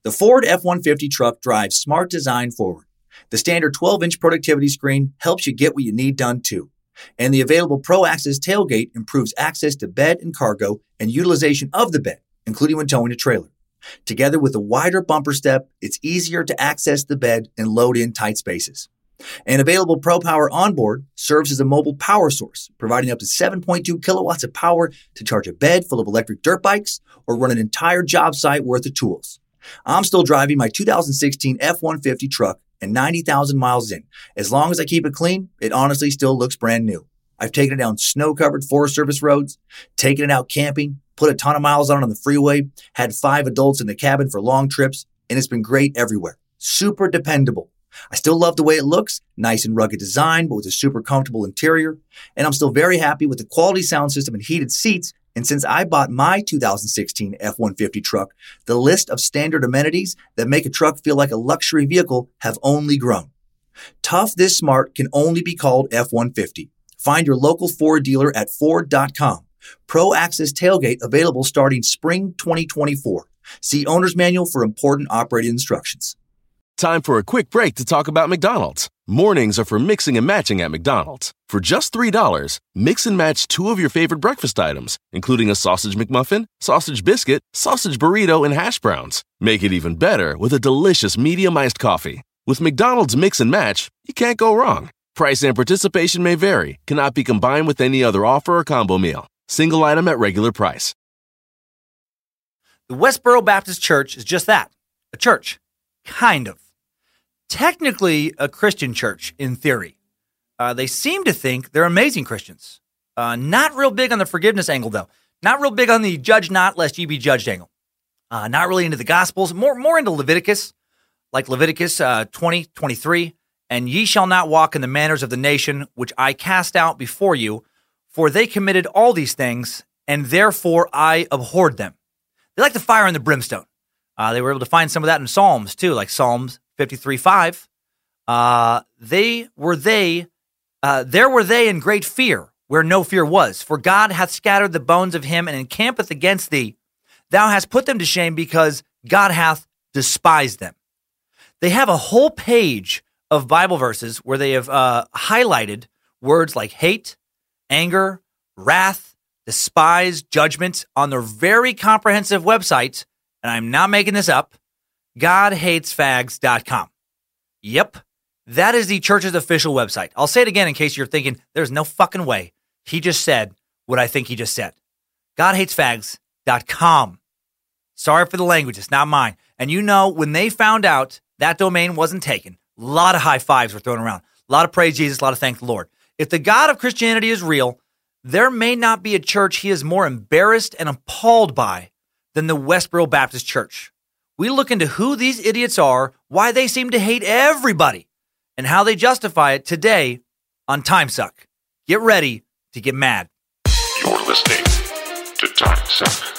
The Ford F-150 truck drives smart design forward. The standard 12-inch productivity screen helps you get what you need done too. And the available Pro Access tailgate improves access to bed and cargo and utilization of the bed, including when towing a trailer. Together with a wider bumper step, it's easier to access the bed and load in tight spaces. And available Pro Power onboard serves as a mobile power source, providing up to 7.2 kilowatts of power to charge a bed full of electric dirt bikes or run an entire job site worth of tools. I'm still driving my 2016 F-150 truck and 90,000 miles in. As long as I keep it clean, it honestly still looks brand new. I've taken it down snow-covered Forest Service roads, taken it out camping, put a ton of miles on it on the freeway, had 5 adults in the cabin for long trips, and it's been great everywhere. Super dependable. I still love the way it looks, nice and rugged design, but with a super comfortable interior. And I'm still very happy with the quality sound system and heated seats. And since I bought my 2016 F-150 truck, the list of standard amenities that make a truck feel like a luxury vehicle have only grown. Tough this smart can only be called F-150. Find your local Ford dealer at Ford.com. Pro Access tailgate available starting spring 2024. See Owner's Manual for important operating instructions. Time for a quick break to talk about McDonald's. Mornings are for mixing and matching at McDonald's. For just $3, mix and match 2 of your favorite breakfast items, including a sausage McMuffin, sausage biscuit, sausage burrito, and hash browns. Make it even better with a delicious medium iced coffee. With McDonald's Mix and Match, you can't go wrong. Price and participation may vary, cannot be combined with any other offer or combo meal. Single item at regular price. The Westboro Baptist Church is just that, a church. Kind of. Technically a Christian church, in theory. They seem to think they're amazing Christians. Not real big on the forgiveness angle, though. Not real big on the judge not, lest ye be judged angle. Not really into the Gospels. More into Leviticus, like Leviticus 20:23. And ye shall not walk in the manners of the nation, which I cast out before you, for they committed all these things, and therefore I abhorred them. They like the fire and the brimstone. They were able to find some of that in Psalms, too, like Psalms 53:5. There were they in great fear, where no fear was. For God hath scattered the bones of him, and encampeth against thee. Thou hast put them to shame, because God hath despised them. They have a whole page of Bible verses where they have highlighted words like hate, anger, wrath, despise, judgment on their very comprehensive website. And I'm not making this up, GodHatesFags.com. Yep, that is the church's official website. I'll say it again in case you're thinking, there's no fucking way he just said what I think he just said. GodHatesFags.com. Sorry for the language, it's not mine. And you know, when they found out that domain wasn't taken, a lot of high fives were thrown around. A lot of praise Jesus, a lot of thank the Lord. If the God of Christianity is real, there may not be a church he is more embarrassed and appalled by than the Westboro Baptist Church. We look into who these idiots are, why they seem to hate everybody, and how they justify it today on Time Suck. Get ready to get mad. You're listening to Time Suck.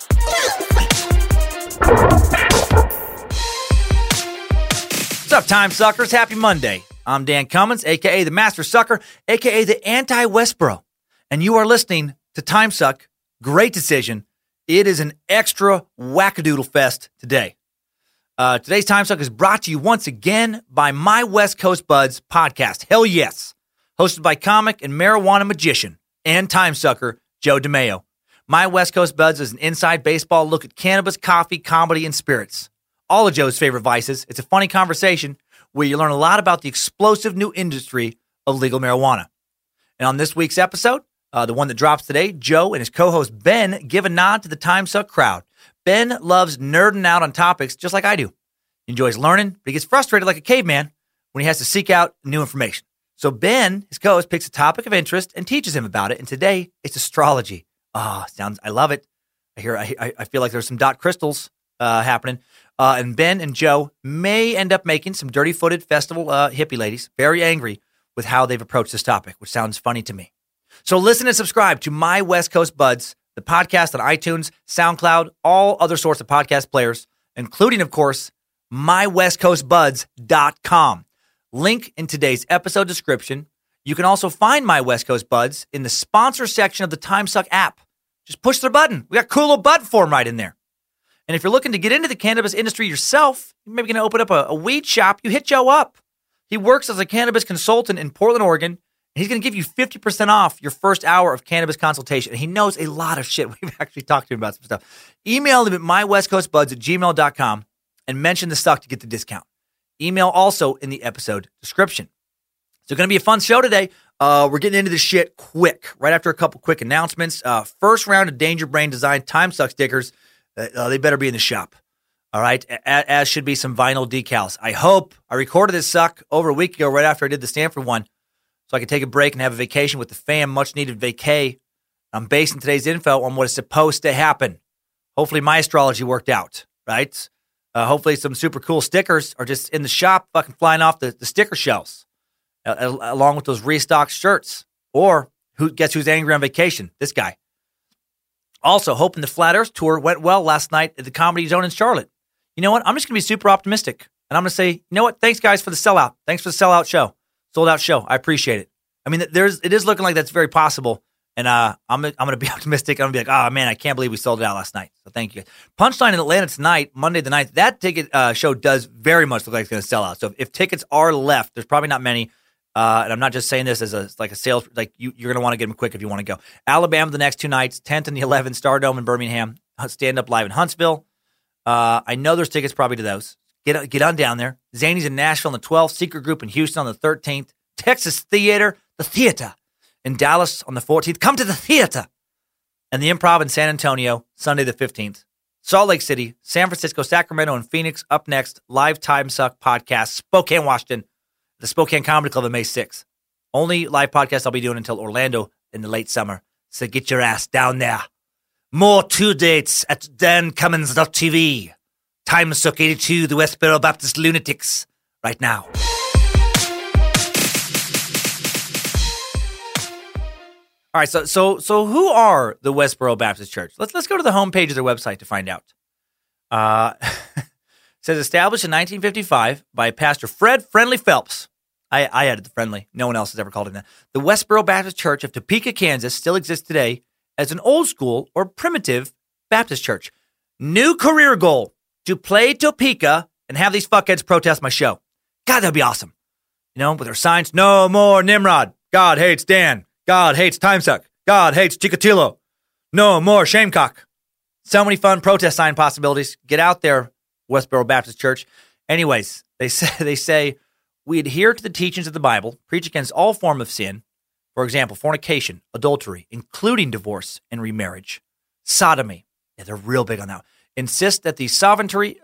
What's up, Time Suckers? Happy Monday. I'm Dan Cummins, a.k.a. the Master Sucker, a.k.a. the Anti-Westboro. And you are listening to Time Suck. Great decision. It is an extra wackadoodle fest today. Today's Time Suck is brought to you once again by My West Coast Buds podcast. Hell yes. Hosted by comic and marijuana magician and time sucker Joe DeMeo. My West Coast Buds is an inside baseball look at cannabis, coffee, comedy, and spirits. All of Joe's favorite vices. It's a funny conversation where you learn a lot about the explosive new industry of legal marijuana. And on this week's episode, the one that drops today, Joe and his co-host Ben give a nod to the Time Suck crowd. Ben loves nerding out on topics just like I do. He enjoys learning, but he gets frustrated like a caveman when he has to seek out new information. So Ben, his co-host, picks a topic of interest and teaches him about it. And today, it's astrology. I love it. I feel like there's some dot crystals happening. And Ben and Joe may end up making some dirty-footed festival hippie ladies very angry with how they've approached this topic, which sounds funny to me. So listen and subscribe to My West Coast Buds, the podcast on iTunes, SoundCloud, all other sorts of podcast players, including, of course, mywestcoastbuds.com. Link in today's episode description. You can also find My West Coast Buds in the sponsor section of the Time Suck app. Just push their button. We got a cool little button form right in there. And if you're looking to get into the cannabis industry yourself, you're maybe going to open up a weed shop, you hit Joe up. He works as a cannabis consultant in Portland, Oregon. And he's going to give you 50% off your first hour of cannabis consultation. And he knows a lot of shit. We've actually talked to him about some stuff. Email him at mywestcoastbuds@gmail.com and mention the suck to get the discount. Email also in the episode description. So going to be a fun show today. We're getting into this shit quick, right after a couple quick announcements. First round of Danger Brain Design Time Suck stickers. They better be in the shop. All right, as should be some vinyl decals. I recorded this suck over a week ago right after I did the Stanford one, so I could take a break and have a vacation with the fam, much-needed vacay. I'm basing today's info on what is supposed to happen. Hopefully my astrology worked out, right? Hopefully some super cool stickers are just in the shop fucking flying off the sticker shelves, along with those restocked shirts. Or guess who's angry on vacation? This guy. Also, hoping the Flat Earth Tour went well last night at the Comedy Zone in Charlotte. You know what? I'm just going to be super optimistic. And I'm going to say, you know what? Thanks, guys, for the sellout. Thanks for the sellout show. Sold out show. I appreciate it. I mean, it is looking like that's very possible. And I'm going to be optimistic. I'm going to be like, oh, man, I can't believe we sold it out last night. So thank you. Punchline in Atlanta tonight, Monday the 9th. That ticket show does very much look like it's going to sell out. So if tickets are left, there's probably not many. And I'm not just saying this as a sales, like you're going to want to get them quick if you want to go. Alabama the next 2 nights, 10th and the 11th, Stardome in Birmingham, Stand Up Live in Huntsville. I know there's tickets probably to those. Get on down there. Zany's in Nashville on the 12th, Secret Group in Houston on the 13th, Texas Theater, the theater in Dallas on the 14th. Come to the theater. And the Improv in San Antonio, Sunday the 15th. Salt Lake City, San Francisco, Sacramento, and Phoenix up next. Live Time Suck podcast, Spokane, Washington. The Spokane Comedy Club on May 6th. Only live podcast I'll be doing until Orlando in the late summer. So get your ass down there. More tour dates at dancummins.tv. Time Suck 82, the Westboro Baptist Lunatics. Right now. All right, so who are the Westboro Baptist Church? Let's go to the homepage of their website to find out. It says established in 1955 by Pastor Fred Friendly Phelps. I added the friendly. No one else has ever called him that. The Westboro Baptist Church of Topeka, Kansas still exists today as an old school or primitive Baptist church. New career goal, to play Topeka and have these fuckheads protest my show. God, that'd be awesome. You know, with their signs, no more Nimrod. God hates Dan. God hates Time Suck. God hates Chikatilo. No more Shamecock. So many fun protest sign possibilities. Get out there, Westboro Baptist Church. Anyways, they say we adhere to the teachings of the Bible, preach against all form of sin, for example, fornication, adultery, including divorce and remarriage, sodomy. Yeah, they're real big on that. Insist that the sovereignty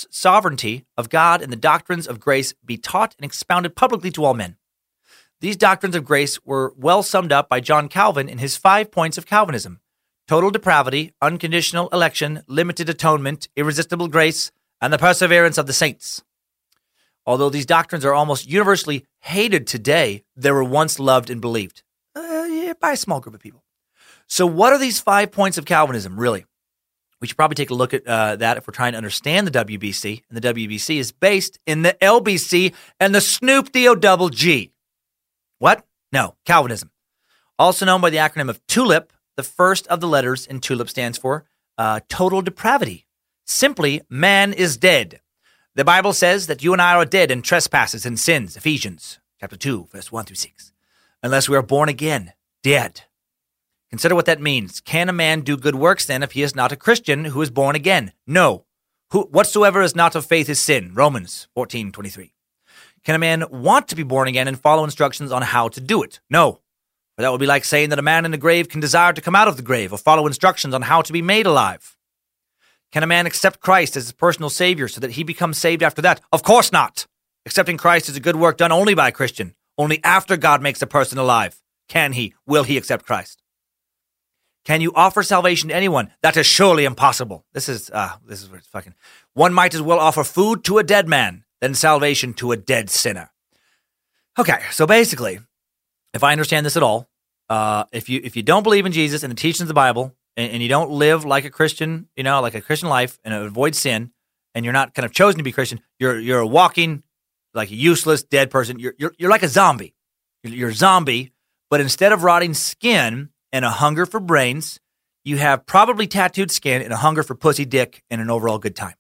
of God and the doctrines of grace be taught and expounded publicly to all men. These doctrines of grace were well summed up by John Calvin in his 5 points of Calvinism: total depravity, unconditional election, limited atonement, irresistible grace, and the perseverance of the saints. Although these doctrines are almost universally hated today, they were once loved and believed by a small group of people. So what are these 5 points of Calvinism, really? We should probably take a look at that if we're trying to understand the WBC. And the WBC is based in the LBC and the Snoop D-O-double G. What? No, Calvinism. Also known by the acronym of TULIP, the first of the letters in TULIP stands for total depravity. Simply, man is dead. The Bible says that you and I are dead in trespasses and sins. Ephesians chapter 2, verse 1 through 6. Unless we are born again, dead. Consider what that means. Can a man do good works then if he is not a Christian who is born again? No. Whatsoever is not of faith is sin. Romans 14:23. Can a man want to be born again and follow instructions on how to do it? No. For that would be like saying that a man in the grave can desire to come out of the grave or follow instructions on how to be made alive. Can a man accept Christ as his personal Savior so that he becomes saved after that? Of course not. Accepting Christ is a good work done only by a Christian. Only after God makes a person alive will he accept Christ. Can you offer salvation to anyone? That is surely impossible. This is where it's fucking. One might as well offer food to a dead man than salvation to a dead sinner. Okay, so basically, if I understand this at all, if you don't believe in Jesus and the teachings of the Bible, and you don't live like a Christian, like a Christian life, and avoid sin, and you're not kind of chosen to be Christian, you're a walking, like a useless, dead person. You're like a zombie. You're a zombie, but instead of rotting skin and a hunger for brains, you have probably tattooed skin and a hunger for pussy, dick, and an overall good time.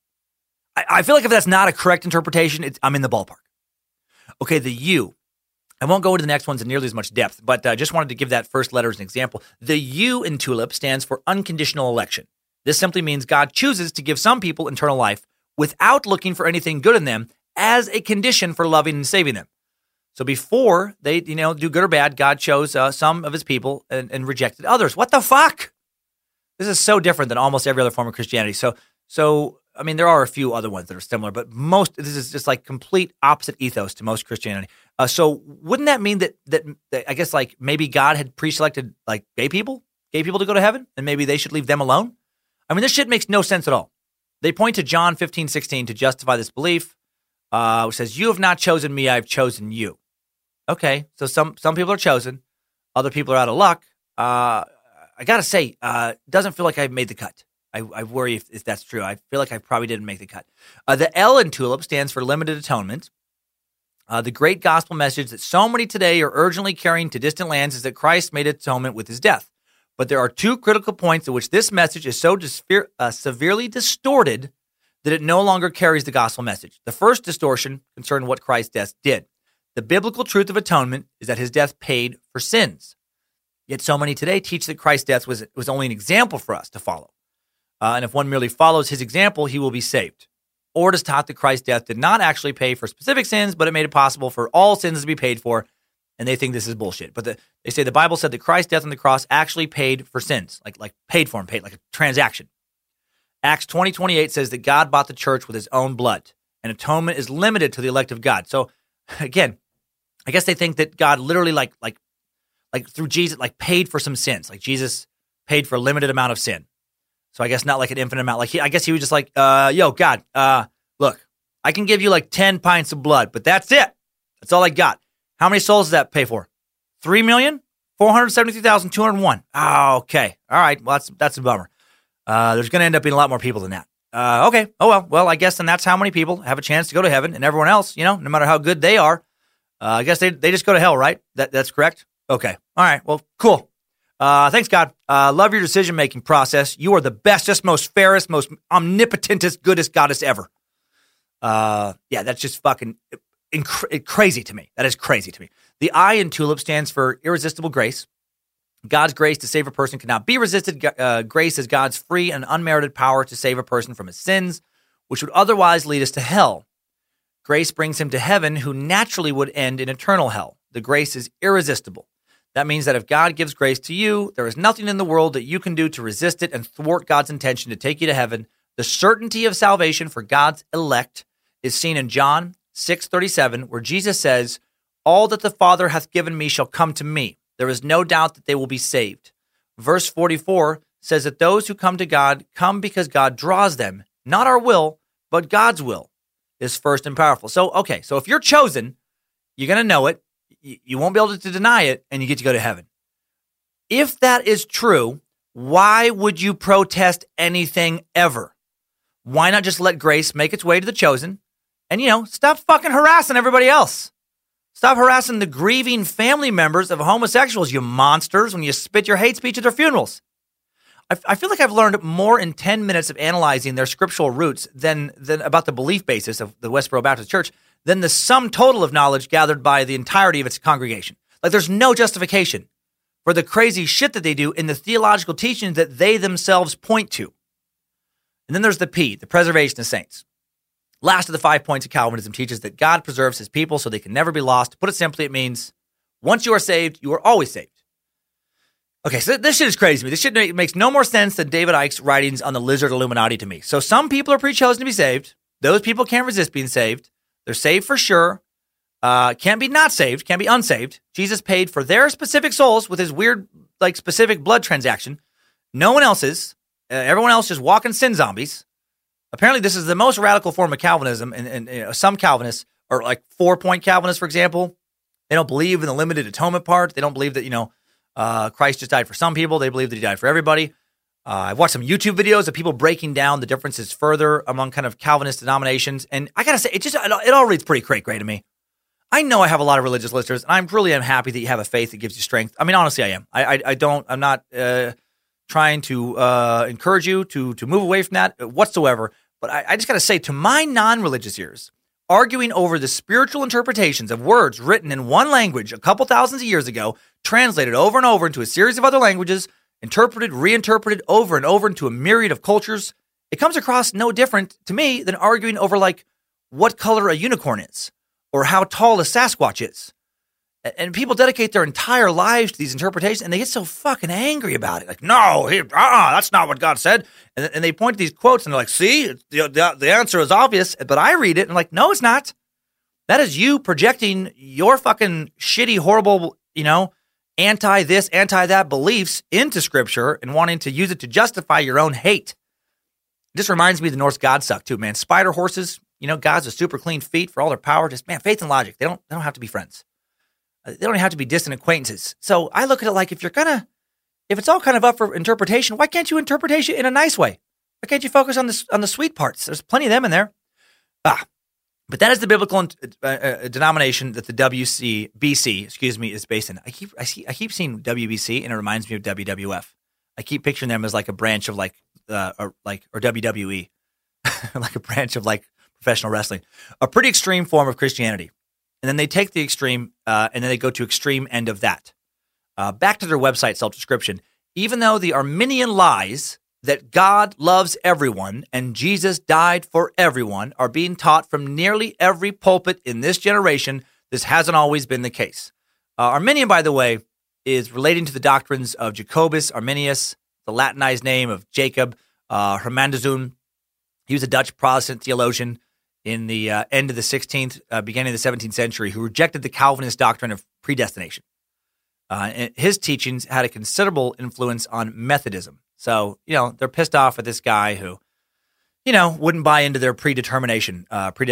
I feel like if that's not a correct interpretation, I'm in the ballpark. Okay, the U. I won't go into the next ones in nearly as much depth, but I just wanted to give that first letter as an example. The U in TULIP stands for unconditional election. This simply means God chooses to give some people eternal life without looking for anything good in them as a condition for loving and saving them. So before they, do good or bad, God chose some of his people and rejected others. What the fuck? This is so different than almost every other form of Christianity. So I mean, there are a few other ones that are similar, but this is just like complete opposite ethos to most Christianity. So wouldn't that mean that I guess like maybe God had pre-selected like gay people to go to heaven, and maybe they should leave them alone? I mean, this shit makes no sense at all. They point to John 15:16 to justify this belief, which says, "You have not chosen me, I've chosen you." Okay, so some people are chosen, other people are out of luck. I gotta say, it doesn't feel like I've made the cut. I worry if that's true. I feel like I probably didn't make the cut. The L in TULIP stands for limited atonement. The great gospel message that so many today are urgently carrying to distant lands is that Christ made atonement with his death. But there are two critical points at which this message is so severely distorted that it no longer carries the gospel message. The first distortion concerned what Christ's death did. The biblical truth of atonement is that his death paid for sins. Yet so many today teach that Christ's death was only an example for us to follow. And if one merely follows his example, he will be saved. Or it is taught that Christ's death did not actually pay for specific sins, but it made it possible for all sins to be paid for, and they think this is bullshit. But they say the Bible said that Christ's death on the cross actually paid for sins, like paid for them, paid like a transaction. Acts 20:28 says that God bought the church with his own blood, and atonement is limited to the elect of God. So again, I guess they think that God literally like through Jesus like paid for some sins, like Jesus paid for a limited amount of sin. So I guess not like an infinite amount. I guess he was just like, yo, God, look, I can give you like 10 pints of blood, but that's it. That's all I got. How many souls does that pay for? 3,473,201. Oh, okay. All right. Well, that's a bummer. There's going to end up being a lot more people than that. Okay. Oh, well, I guess then that's how many people have a chance to go to heaven, and everyone else, no matter how good they are, I guess they just go to hell, right? That's correct? Okay. All right. Well, cool. Thanks, God. Love your decision-making process. You are the bestest, most fairest, most omnipotentest, goodest goddess ever. Yeah, that's just fucking crazy to me. That is crazy to me. The I in TULIP stands for irresistible grace. God's grace to save a person cannot be resisted. Grace is God's free and unmerited power to save a person from his sins, which would otherwise lead us to hell. Grace brings him to heaven, who naturally would end in eternal hell. The grace is irresistible. That means that if God gives grace to you, there is nothing in the world that you can do to resist it and thwart God's intention to take you to heaven. The certainty of salvation for God's elect is seen in John 6:37, where Jesus says, "All that the Father hath given me shall come to me. There is no doubt that they will be saved." Verse 44 says that those who come to God come because God draws them. Not our will, but God's will is first and powerful. So if you're chosen, you're going to know it. You won't be able to deny it, and you get to go to heaven. If that is true, why would you protest anything ever? Why not just let grace make its way to the chosen and, stop fucking harassing everybody else? Stop harassing the grieving family members of homosexuals, you monsters, when you spit your hate speech at their funerals. I feel like I've learned more in 10 minutes of analyzing their scriptural roots than about the belief basis of the Westboro Baptist Church than the sum total of knowledge gathered by the entirety of its congregation. Like, there's no justification for the crazy shit that they do in the theological teachings that they themselves point to. And then there's the P, the preservation of saints. Last of the 5 points of Calvinism teaches that God preserves his people so they can never be lost. To put it simply, it means once you are saved, you are always saved. Okay, so this shit is crazy to me. This shit makes no more sense than David Icke's writings on the lizard Illuminati to me. So some people are pre-chosen to be saved. Those people can't resist being saved. They're saved for sure. Can't be not saved. Can't be unsaved. Jesus paid for their specific souls with his weird, specific blood transaction. No one else's. Everyone else just walking sin zombies. Apparently, this is the most radical form of Calvinism. And some Calvinists are like 4-point Calvinists, for example. They don't believe in the limited atonement part. They don't believe that, Christ just died for some people. They believe that he died for everybody. I've watched some YouTube videos of people breaking down the differences further among kind of Calvinist denominations. And I got to say, it all reads pretty great to me. I know I have a lot of religious listeners, and I really am happy that you have a faith that gives you strength. I mean, honestly, I am. I'm not trying to encourage you to move away from that whatsoever. But I just got to say, to my non-religious ears, arguing over the spiritual interpretations of words written in one language a couple thousands of years ago, translated over and over into a series of other languages, interpreted, reinterpreted over and over into a myriad of cultures, it comes across no different to me than arguing over, like, what color a unicorn is or how tall a Sasquatch is. And people dedicate their entire lives to these interpretations, and they get so fucking angry about it. Like, no, that's not what God said. And they point to these quotes, and they're like, see, the answer is obvious. But I read it, and I'm like, no, it's not. That is you projecting your fucking shitty, horrible, anti-this, anti-that beliefs into Scripture and wanting to use it to justify your own hate. This reminds me of the Norse God suck, too, man. Spider horses, gods with super clean feet for all their power. Just, man, faith and logic. They don't have to be friends. They don't have to be distant acquaintances. So I look at it like, if it's all kind of up for interpretation, why can't you interpretation in a nice way? Why can't you focus on the sweet parts? There's plenty of them in there. But that is the biblical denomination that the BC is based in. I keep seeing WBC, and it reminds me of WWF. I keep picturing them as like a branch of or WWE, like a branch of like professional wrestling, a pretty extreme form of Christianity. And then they take the extreme, and then they go to extreme end of that. Back to their website self-description. Even though the Arminian lies that God loves everyone and Jesus died for everyone are being taught from nearly every pulpit in this generation, this hasn't always been the case. Arminian, by the way, is relating to the doctrines of Jacobus Arminius, the Latinized name of Jacob Hermanduzun. He was a Dutch Protestant theologian in the end of the 16th, beginning of the 17th century, who rejected the Calvinist doctrine of predestination. And his teachings had a considerable influence on Methodism. So, they're pissed off at this guy who, wouldn't buy into their predestination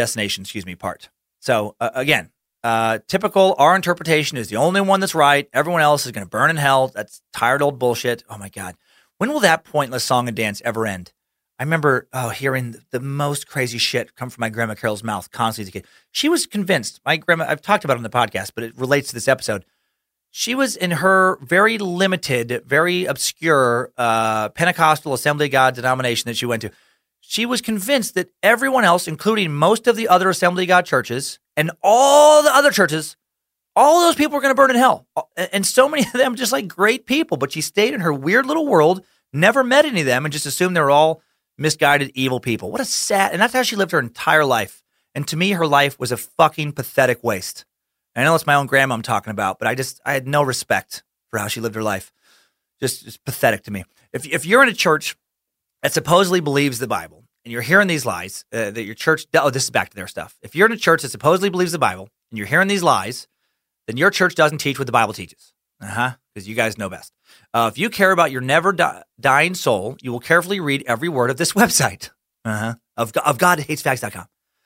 part. So, again, typical, our interpretation is the only one that's right. Everyone else is going to burn in hell. That's tired old bullshit. Oh, my God. When will that pointless song and dance ever end? I remember hearing the most crazy shit come from my grandma Carol's mouth constantly as a kid. She was convinced. My grandma, I've talked about it on the podcast, but it relates to this episode. She was in her very limited, very obscure Pentecostal Assembly of God denomination that she went to. She was convinced that everyone else, including most of the other Assembly of God churches and all the other churches, all those people were going to burn in hell. And so many of them just like great people. But she stayed in her weird little world, never met any of them, and just assumed they were all misguided, evil people. What a sad, and that's how she lived her entire life. And to me, her life was a fucking pathetic waste. I know it's my own grandma I'm talking about, but I had no respect for how she lived her life. Just pathetic to me. If you're in a church that supposedly believes the Bible, and you're hearing these lies, that your church, this is back to their stuff. If you're in a church that supposedly believes the Bible, and you're hearing these lies, then your church doesn't teach what the Bible teaches. Because you guys know best. If you care about your never dying soul, you will carefully read every word of this website. Of GodHatesFacts.com.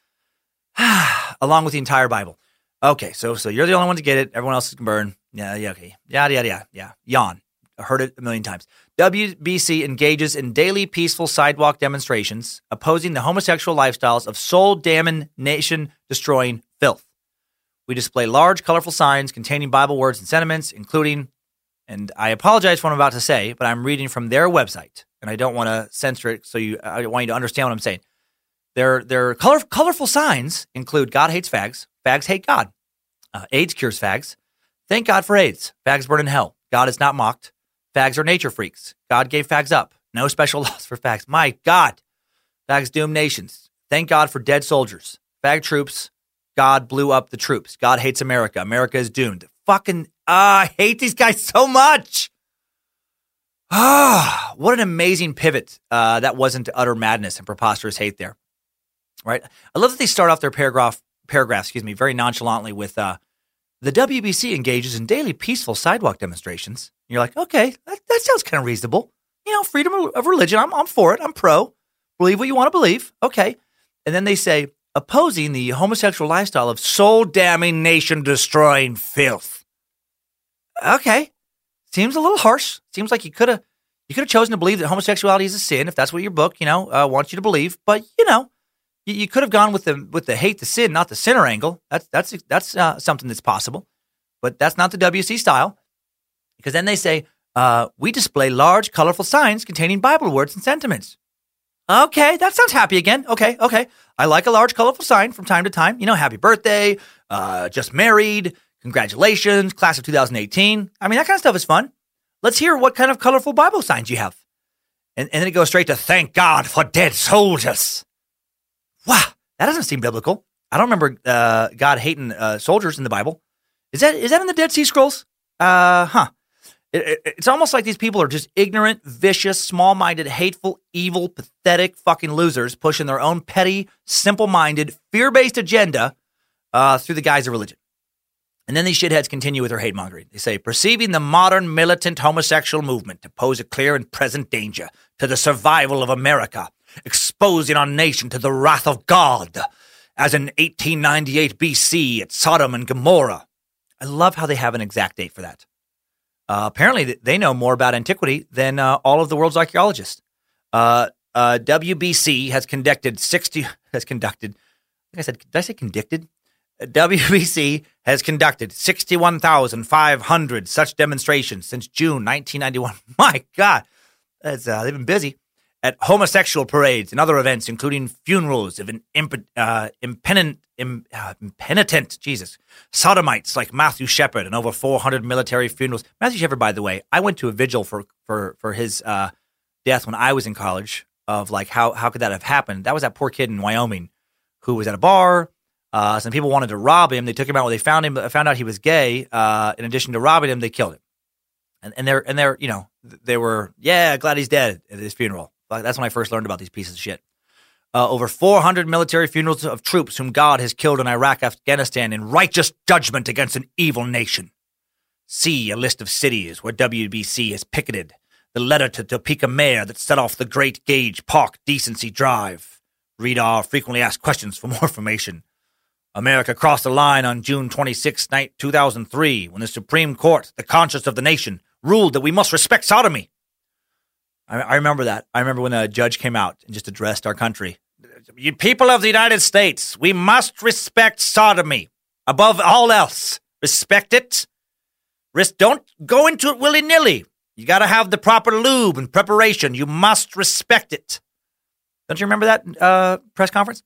Along with the entire Bible. Okay, so you're the only one to get it. Everyone else can burn. Yeah, okay. Yada. Yawn. I heard it a million times. WBC engages in daily peaceful sidewalk demonstrations opposing the homosexual lifestyles of soul-damning, nation-destroying filth. We display large, colorful signs containing Bible words and sentiments, including, and I apologize for what I'm about to say, but I'm reading from their website, and I don't want to censor it, so I want you to understand what I'm saying. Their colorful signs include God hates fags, fags hate God, AIDS cures fags, thank God for AIDS, fags burn in hell, God is not mocked, fags are nature freaks, God gave fags up, no special laws for fags, my God, fags doom nations, thank God for dead soldiers, fag troops, God blew up the troops, God hates America, America is doomed. Fucking, I hate these guys so much. What an amazing pivot that was into utter madness and preposterous hate there. Right? I love that they start off their paragraph, very nonchalantly with the WBC engages in daily peaceful sidewalk demonstrations. And you're like, okay, that sounds kind of reasonable. Freedom of religion. I'm for it. I'm pro. Believe what you want to believe. Okay. And then they say, opposing the homosexual lifestyle of soul-damning, nation-destroying filth. Okay. Seems a little harsh. Seems like you could have chosen to believe that homosexuality is a sin, if that's what your book, wants you to believe. But, you could have gone with the hate the sin, not the sinner angle. That's something that's possible. But that's not the WC style. Because then they say, We display large, colorful signs containing Bible words and sentiments. Okay, that sounds happy again. Okay. I like a large, colorful sign from time to time. Happy birthday, just married, congratulations, class of 2018. I mean, that kind of stuff is fun. Let's hear what kind of colorful Bible signs you have. And then it goes straight to thank God for dead soldiers. Wow, that doesn't seem biblical. I don't remember God hating soldiers in the Bible. Is that in the Dead Sea Scrolls? It's almost like these people are just ignorant, vicious, small-minded, hateful, evil, pathetic fucking losers pushing their own petty, simple-minded, fear-based agenda through the guise of religion. And then these shitheads continue with their hate-mongering. They say, perceiving the modern militant homosexual movement to pose a clear and present danger to the survival of America, exposing our nation to the wrath of God, as in 1898 BC at Sodom and Gomorrah. I love how they have an exact date for that. Apparently, they know more about antiquity than all of the world's archaeologists. WBC has conducted. WBC has conducted 61,500 such demonstrations since June 1991. My God, they've been busy at homosexual parades and other events, including funerals of impenitent sodomites like Matthew Shepard, and over 400 military funerals. Matthew Shepard, by the way, I went to a vigil for his death when I was in college. Of like how could that have happened? That was that poor kid in Wyoming who was at a bar. Some people wanted to rob him. They took him out where they found out he was gay. In addition to robbing him, they killed him. And they were glad he's dead at his funeral. That's when I first learned about these pieces of shit. Over 400 military funerals of troops whom God has killed in Iraq, Afghanistan in righteous judgment against an evil nation. See a list of cities where WBC has picketed. The letter to Topeka mayor that set off the Great Gage Park Decency Drive. Read our frequently asked questions for more information. America crossed the line on June 26, 2003, when the Supreme Court, the conscience of the nation, ruled that we must respect sodomy. I remember that. I remember when a judge came out and just addressed our country. You people of the United States, we must respect sodomy. Above all else, respect it. Don't go into it willy-nilly. You got to have the proper lube and preparation. You must respect it. Don't you remember that press conference?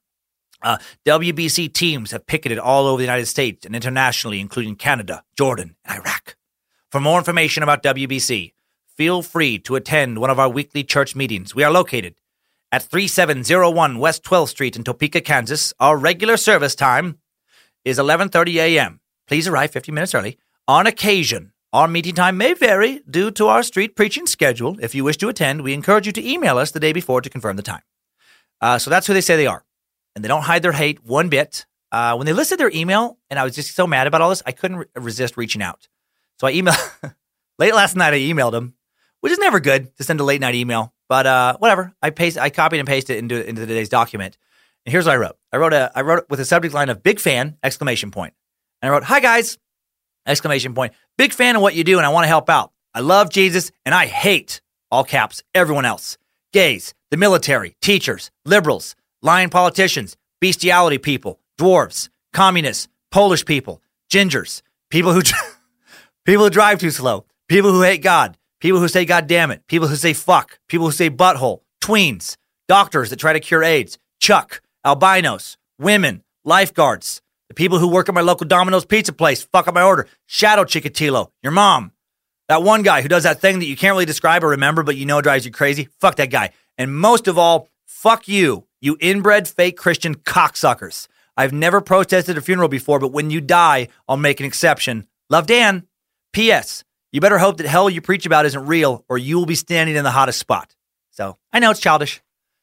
WBC teams have picketed all over the United States and internationally, including Canada, Jordan, and Iraq. For more information about WBC, feel free to attend one of our weekly church meetings. We are located at 3701 West 12th Street in Topeka, Kansas. Our regular service time is 11:30 a.m. Please arrive 50 minutes early. On occasion, our meeting time may vary due to our street preaching schedule. If you wish to attend, we encourage you to email us the day before to confirm the time. So that's who they say they are. And they don't hide their hate one bit. When they listed their email, and I was just so mad about all this, I couldn't resist reaching out. So I emailed, late last night I emailed them, which is never good to send a late night email. But whatever, I copied and pasted it into today's document. And here's what I wrote. I wrote it with a subject line of big fan, exclamation point. And I wrote, hi guys, exclamation point. Big fan of what you do and I want to help out. I love Jesus and I hate, all caps, everyone else. Gays, the military, teachers, liberals, lying politicians, bestiality people, dwarves, communists, Polish people, gingers, people who drive too slow, people who hate God, people who say God damn it, people who say fuck, people who say butthole, tweens, doctors that try to cure AIDS, Chuck, albinos, women, lifeguards, the people who work at my local Domino's pizza place, fuck up my order, Shadow Chikatilo, your mom, that one guy who does that thing that you can't really describe or remember, but you know drives you crazy, fuck that guy. And most of all, fuck you, you inbred fake Christian cocksuckers. I've never protested a funeral before, but when you die, I'll make an exception. Love, Dan. P.S. You better hope that hell you preach about isn't real, or you will be standing in the hottest spot. So I know it's childish.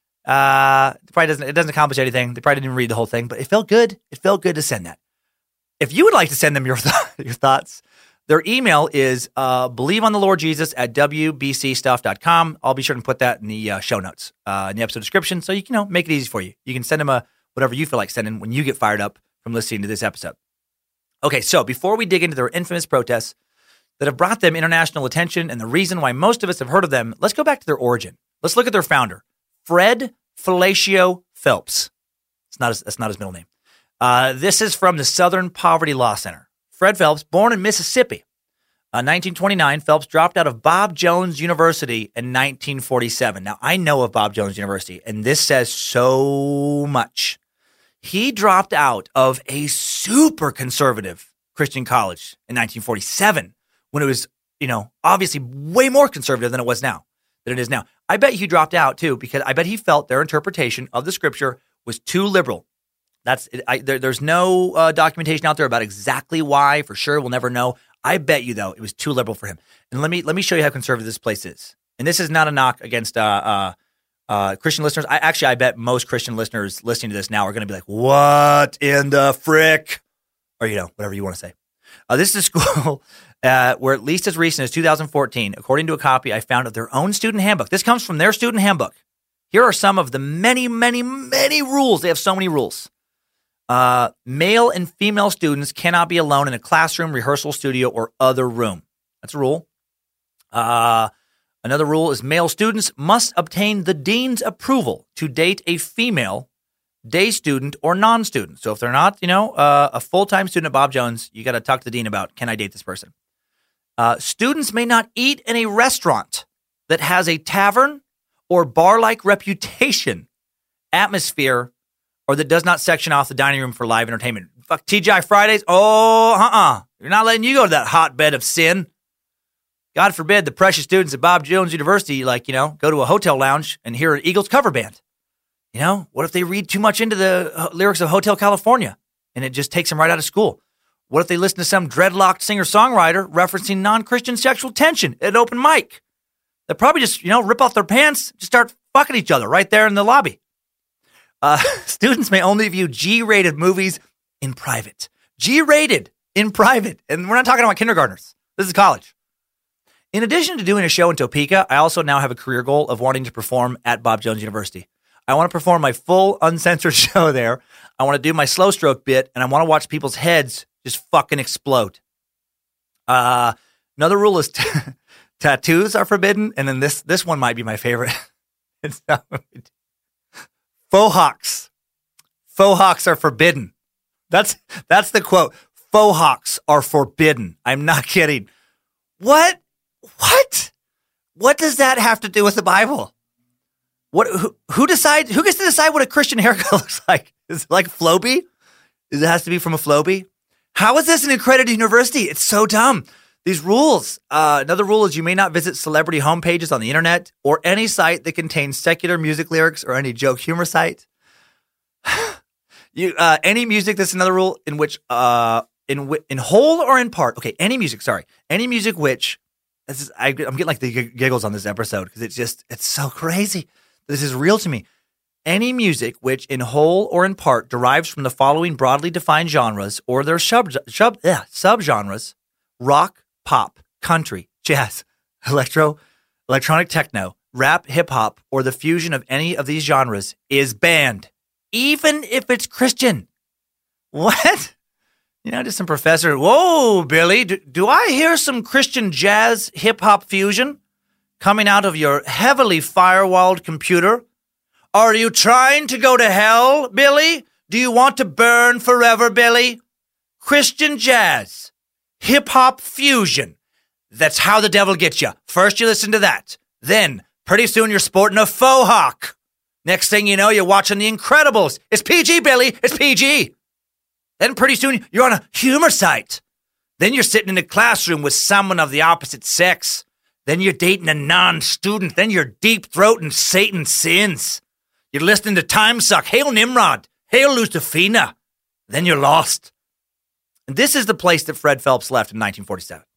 It doesn't accomplish anything. They probably didn't read the whole thing, but it felt good. It felt good to send that. If you would like to send them your thoughts, their email is believeonthelordjesus@wbcstuff.com. I'll be sure to put that in the show notes, in the episode description, so you can make it easy for you. You can send them whatever you feel like sending when you get fired up from listening to this episode. Okay, so before we dig into their infamous protests that have brought them international attention and the reason why most of us have heard of them, let's go back to their origin. Let's look at their founder, Fred Fellatio Phelps. That's not his middle name. This is from the Southern Poverty Law Center. Fred Phelps, born in Mississippi, 1929, Phelps dropped out of Bob Jones University in 1947. Now, I know of Bob Jones University, and this says so much. He dropped out of a super conservative Christian college in 1947 when it was, obviously way more conservative than it is now. I bet he dropped out too because I bet he felt their interpretation of the scripture was too liberal. There's no documentation out there about exactly why. For sure, we'll never know. I bet you though it was too liberal for him. And let me show you how conservative this place is. And this is not a knock against Christian listeners. I bet most Christian listeners listening to this now are going to be like, "What in the frick?" Or whatever you want to say. This is a school where at least as recent as 2014, according to a copy I found of their own student handbook. This comes from their student handbook. Here are some of the many, many, many rules. They have so many rules. Male and female students cannot be alone in a classroom, rehearsal studio, or other room. That's a rule. Another rule is male students must obtain the dean's approval to date a female day student or non-student. So if they're not, a full-time student at Bob Jones, you got to talk to the dean about, can I date this person? Students may not eat in a restaurant that has a tavern or bar-like reputation, atmosphere, or that does not section off the dining room for live entertainment. Fuck TGI Fridays. Oh, You're not letting you go to that hotbed of sin. God forbid the precious students at Bob Jones University, go to a hotel lounge and hear an Eagles cover band. What if they read too much into the lyrics of Hotel California and it just takes them right out of school? What if they listen to some dreadlocked singer-songwriter referencing non-Christian sexual tension at an open mic? They'll probably just, rip off their pants, just start fucking each other right there in the lobby. Students may only view G-rated movies in private. G-rated in private. And we're not talking about kindergartners. This is college. In addition to doing a show in Topeka, I also now have a career goal of wanting to perform at Bob Jones University. I want to perform my full uncensored show there. I want to do my slow stroke bit, and I want to watch people's heads just fucking explode. Another rule is tattoos are forbidden, and then this one might be my favorite. It's faux hawks. Faux hawks are forbidden. That's the quote. Faux hawks are forbidden. I'm not kidding. What? What does that have to do with the Bible? Who gets to decide what a Christian haircut looks like? Is it like Floby? It has to be from a Floby? How is this an accredited university? It's so dumb. These rules. Another rule is you may not visit celebrity homepages on the internet or any site that contains secular music lyrics or any joke humor site. Any music. That's another rule in which in whole or in part. Okay, any music. Sorry, any music which. I'm getting like the giggles on this episode because it's so crazy. This is real to me. Any music which in whole or in part derives from the following broadly defined genres or their subgenres: rock, pop, country, jazz, electronic techno, rap, hip hop, or the fusion of any of these genres is banned, even if it's Christian. What? Just some professor. Whoa, Billy, do I hear some Christian jazz hip-hop fusion coming out of your heavily firewalled computer? Are you trying to go to hell, Billy? Do you want to burn forever, Billy? Christian jazz, hip-hop fusion. That's how the devil gets you. First you listen to that. Then, pretty soon you're sporting a faux hawk. Next thing you know, you're watching The Incredibles. It's PG, Billy. It's PG. Then pretty soon, you're on a humor site. Then you're sitting in a classroom with someone of the opposite sex. Then you're dating a non-student. Then you're deep-throating Satan's sins. You're listening to Time Suck. Hail Nimrod. Hail Lucifina. Then you're lost. And this is the place that Fred Phelps left in 1947.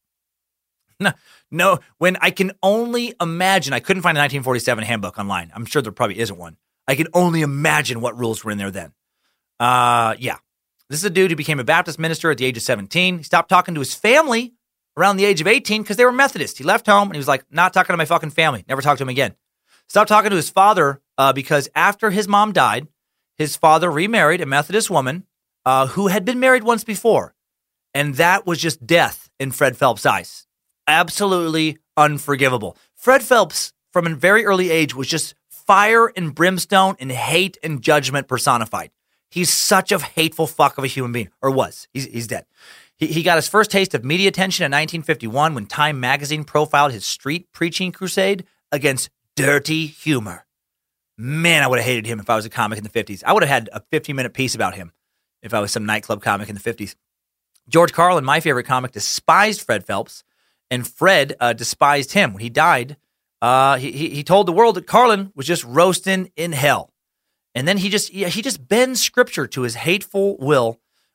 No, when I can only imagine, I couldn't find a 1947 handbook online. I'm sure there probably isn't one. I can only imagine what rules were in there then. Yeah. This is a dude who became a Baptist minister at the age of 17. He stopped talking to his family around the age of 18 because they were Methodist. He left home and he was like, not talking to my fucking family. Never talked to him again. Stopped talking to his father because after his mom died, his father remarried a Methodist woman who had been married once before. And that was just death in Fred Phelps' eyes. Absolutely unforgivable. Fred Phelps, from a very early age, was just fire and brimstone and hate and judgment personified. He's such a hateful fuck of a human being, or was. He's dead. He got his first taste of media attention in 1951 when Time magazine profiled his street preaching crusade against dirty humor. Man, I would have hated him if I was a comic in the 50s. I would have had a 15-minute piece about him if I was some nightclub comic in the 50s. George Carlin, my favorite comic, despised Fred Phelps, and Fred despised him. When he died, he told the world that Carlin was just roasting in hell. And then he just bends scripture to his hateful will,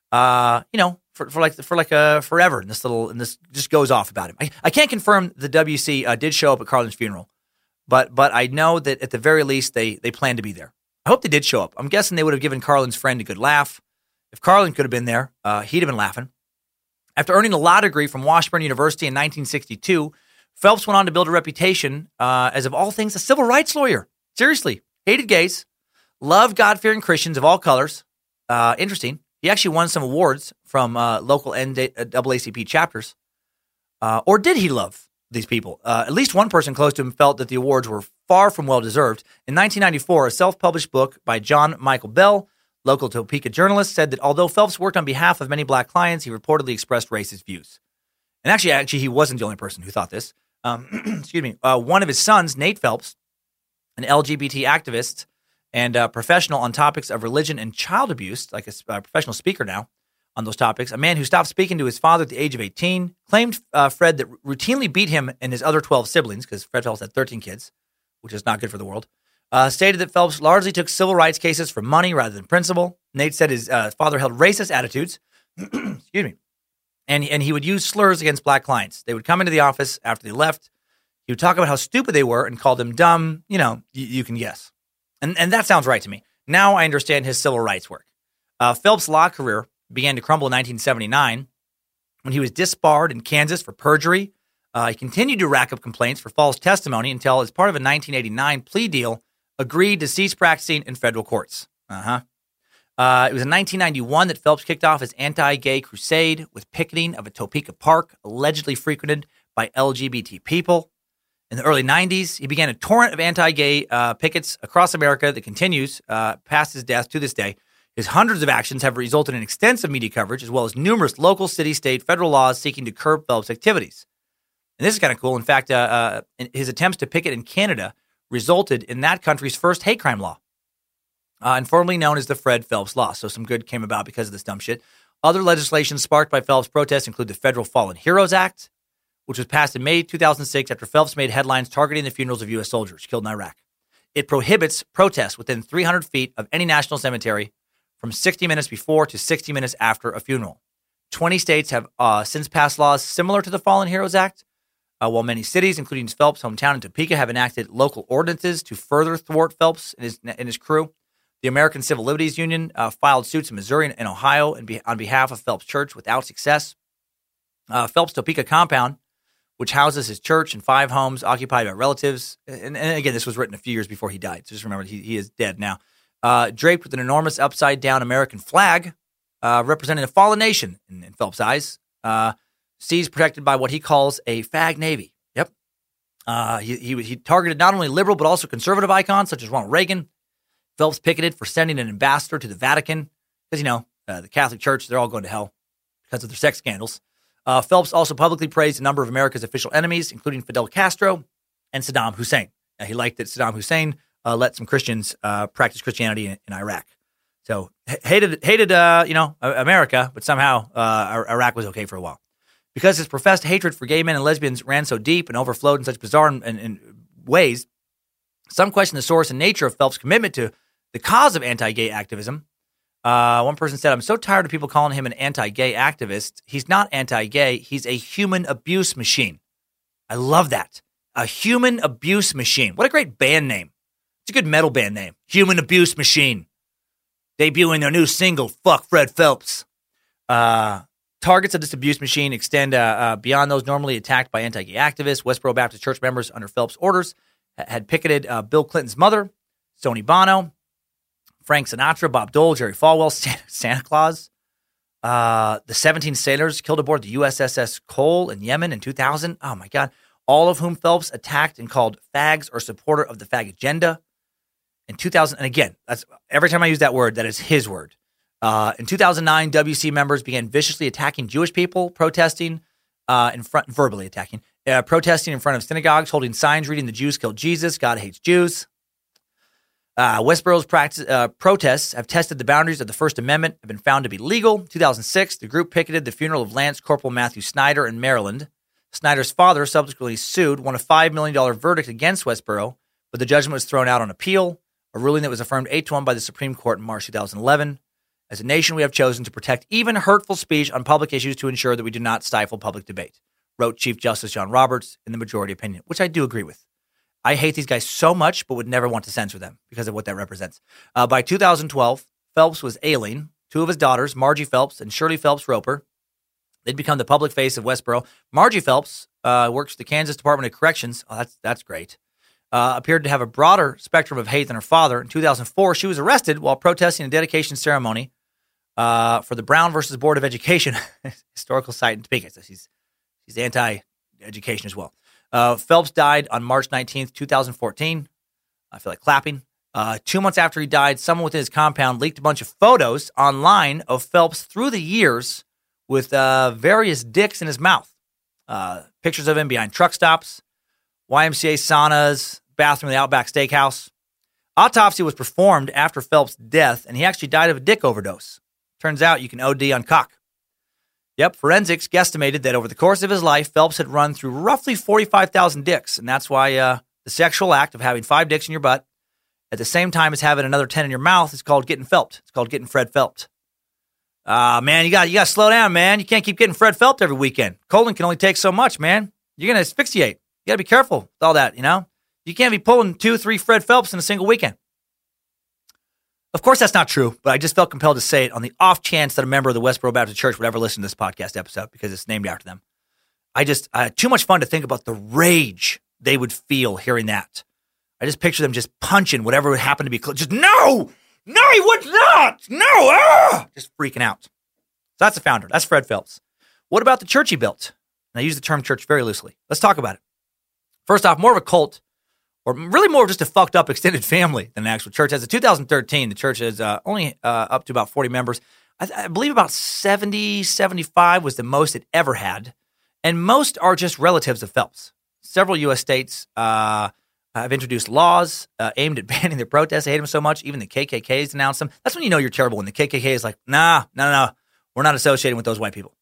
for forever. And this just goes off about him. I can't confirm the WC did show up at Carlin's funeral, but I know that at the very least they plan to be there. I hope they did show up. I'm guessing they would have given Carlin's friend a good laugh. If Carlin could have been there, he'd have been laughing. After earning a law degree from Washburn University in 1962, Phelps went on to build a reputation as, of all things, a civil rights lawyer. Seriously, hated gays, loved God-fearing Christians of all colors. Interesting. He actually won some awards from local NAACP chapters. Or did he love these people? At least one person close to him felt that the awards were far from well-deserved. In 1994, a self-published book by John Michael Bell, local Topeka journalist, said that although Phelps worked on behalf of many black clients, he reportedly expressed racist views. And actually, he wasn't the only person who thought this. Excuse me. One of his sons, Nate Phelps, an LGBT activist and professional on topics of religion and child abuse, like a professional speaker now on those topics, a man who stopped speaking to his father at the age of 18, claimed Fred that routinely beat him and his other 12 siblings, because Fred Phelps had 13 kids, which is not good for the world. Stated that Phelps largely took civil rights cases for money rather than principle. Nate said his father held racist attitudes, excuse me, and he would use slurs against black clients. They would come into the office after they left. He would talk about how stupid they were and call them dumb. You can guess. And that sounds right to me. Now I understand his civil rights work. Phelps' law career began to crumble in 1979 when he was disbarred in Kansas for perjury. He continued to rack up complaints for false testimony until, as part of a 1989 plea deal, agreed to cease practicing in federal courts. It was in 1991 that Phelps kicked off his anti-gay crusade with picketing of a Topeka park allegedly frequented by LGBT people. In the early 90s, he began a torrent of anti-gay pickets across America that continues past his death to this day. His hundreds of actions have resulted in extensive media coverage, as well as numerous local, city, state, federal laws seeking to curb Phelps' activities. And this is kind of cool. In fact, his attempts to picket in Canada resulted in that country's first hate crime law, informally known as the Fred Phelps Law. So some good came about because of this dumb shit. Other legislation sparked by Phelps' protests include the Federal Fallen Heroes Act, which was passed in May 2006 after Phelps made headlines targeting the funerals of U.S. soldiers killed in Iraq. It prohibits protests within 300 feet of any national cemetery from 60 minutes before to 60 minutes after a funeral. 20 states have since passed laws similar to the Fallen Heroes Act, while many cities, including Phelps' hometown in Topeka, have enacted local ordinances to further thwart Phelps and his crew. The American Civil Liberties Union filed suits in Missouri and Ohio on behalf of Phelps Church without success. Phelps' Topeka compound, which houses his church and 5 homes occupied by relatives, and again, this was written a few years before he died, so just remember he is dead now, draped with an enormous upside-down American flag representing a fallen nation in Phelps' eyes, seas protected by what he calls a fag navy. Yep. He targeted not only liberal but also conservative icons such as Ronald Reagan. Phelps picketed for sending an ambassador to the Vatican because, the Catholic Church, they're all going to hell because of their sex scandals. Phelps also publicly praised a number of America's official enemies, including Fidel Castro and Saddam Hussein. He liked that Saddam Hussein let some Christians practice Christianity in Iraq. So hated America, but somehow Iraq was okay for a while. Because his professed hatred for gay men and lesbians ran so deep and overflowed in such bizarre ways, some question the source and nature of Phelps' commitment to the cause of anti-gay activism. One person said, "I'm so tired of people calling him an anti-gay activist. He's not anti-gay. He's a human abuse machine." I love that. A human abuse machine. What a great band name. It's a good metal band name. Human Abuse Machine. Debuting their new single, Fuck Fred Phelps. Targets of this abuse machine extend beyond those normally attacked by anti-gay activists. Westboro Baptist Church members under Phelps' orders had picketed Bill Clinton's mother, Sonny Bono, Frank Sinatra, Bob Dole, Jerry Falwell, Santa Claus. The 17 sailors killed aboard the USS Cole in Yemen in 2000. Oh, my God. All of whom Phelps attacked and called fags or supporter of the fag agenda. In 2000, and again, that's every time I use that word, that is his word. In 2009, WC members began viciously attacking Jewish people, protesting in front of synagogues, holding signs reading "The Jews killed Jesus, God hates Jews." Westboro's protests have tested the boundaries of the First Amendment, have been found to be legal. In 2006, the group picketed the funeral of Lance Corporal Matthew Snyder in Maryland. Snyder's father subsequently sued, won a $5 million verdict against Westboro, but the judgment was thrown out on appeal, a ruling that was affirmed 8-1 by the Supreme Court in March 2011. As a nation, we have chosen to protect even hurtful speech on public issues to ensure that we do not stifle public debate, wrote Chief Justice John Roberts in the majority opinion, which I do agree with. I hate these guys so much, but would never want to censor them because of what that represents. By 2012, Phelps was ailing. Two of his daughters, Margie Phelps and Shirley Phelps Roper, they'd become the public face of Westboro. Margie Phelps works for the Kansas Department of Corrections. Oh, that's great. Appeared to have a broader spectrum of hate than her father. In 2004, she was arrested while protesting a dedication ceremony for the Brown versus Board of Education historical site in Topeka. So she's anti-education as well. Phelps died on March 19th, 2014. I feel like clapping. 2 months after he died, someone within his compound leaked a bunch of photos online of Phelps through the years with various dicks in his mouth. Pictures of him behind truck stops, YMCA saunas, bathroom of the Outback Steakhouse. Autopsy was performed after Phelps' death, and he actually died of a dick overdose. Turns out you can OD on cock. Yep, forensics guesstimated that over the course of his life, Phelps had run through roughly 45,000 dicks, and that's why the sexual act of having 5 dicks in your butt at the same time as having another 10 in your mouth is called getting Phelped. It's called getting Fred Phelped. Man, you got to slow down, man. You can't keep getting Fred Phelped every weekend. Colon can only take so much, man. You're going to asphyxiate. You got to be careful with all that, you know? You can't be pulling 2-3 Fred Phelps in a single weekend. Of course, that's not true, but I just felt compelled to say it on the off chance that a member of the Westboro Baptist Church would ever listen to this podcast episode because it's named after them. I had too much fun to think about the rage they would feel hearing that. I just picture them just punching whatever would happen to be close. Just, no, he would not. No, just freaking out. So that's the founder. That's Fred Phelps. What about the church he built? And I use the term church very loosely. Let's talk about it. First off, more of a cult, or really more of just a fucked up extended family than an actual church. As of 2013, the church is only up to about 40 members. I believe about 70, 75 was the most it ever had. And most are just relatives of Phelps. Several U.S. states have introduced laws aimed at banning their protests. They hate him so much. Even the KKK has announced them. That's when you know you're terrible, when the KKK is like, no, we're not associating with those white people.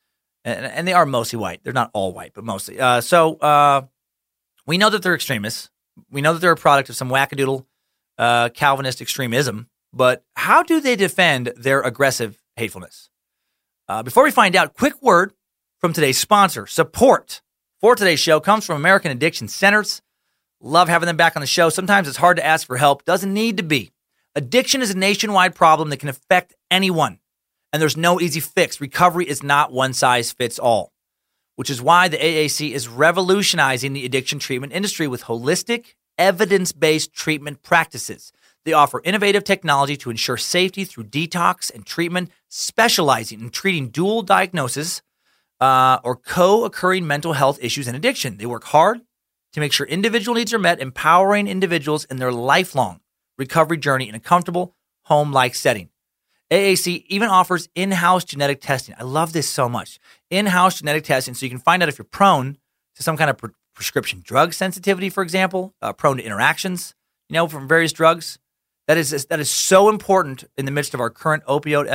And they are mostly white. They're not all white, but mostly. So we know that they're extremists. We know that they're a product of some wackadoodle Calvinist extremism, but how do they defend their aggressive hatefulness? Before we find out, quick word from today's sponsor. Support for today's show comes from American Addiction Centers. Love having them back on the show. Sometimes it's hard to ask for help. Doesn't need to be. Addiction is a nationwide problem that can affect anyone, and there's no easy fix. Recovery is not one size fits all, which is why the AAC is revolutionizing the addiction treatment industry with holistic, evidence-based treatment practices. They offer innovative technology to ensure safety through detox and treatment, specializing in treating dual diagnosis or co-occurring mental health issues and addiction. They work hard to make sure individual needs are met, empowering individuals in their lifelong recovery journey in a comfortable, home-like setting. AAC even offers in-house genetic testing. I love this so much. In-house genetic testing, so you can find out if you're prone to some kind of prescription drug sensitivity, for example, prone to interactions, from various drugs. That is so important in the midst of our current opioid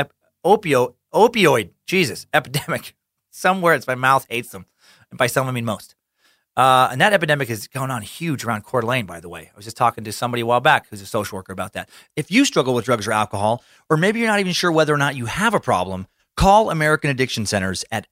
epidemic. Somewhere it's my mouth hates them, and by some I mean most. And that epidemic is going on huge around Coeur d'Alene, by the way. I was just talking to somebody a while back who's a social worker about that. If you struggle with drugs or alcohol, or maybe you're not even sure whether or not you have a problem, call American Addiction Centers at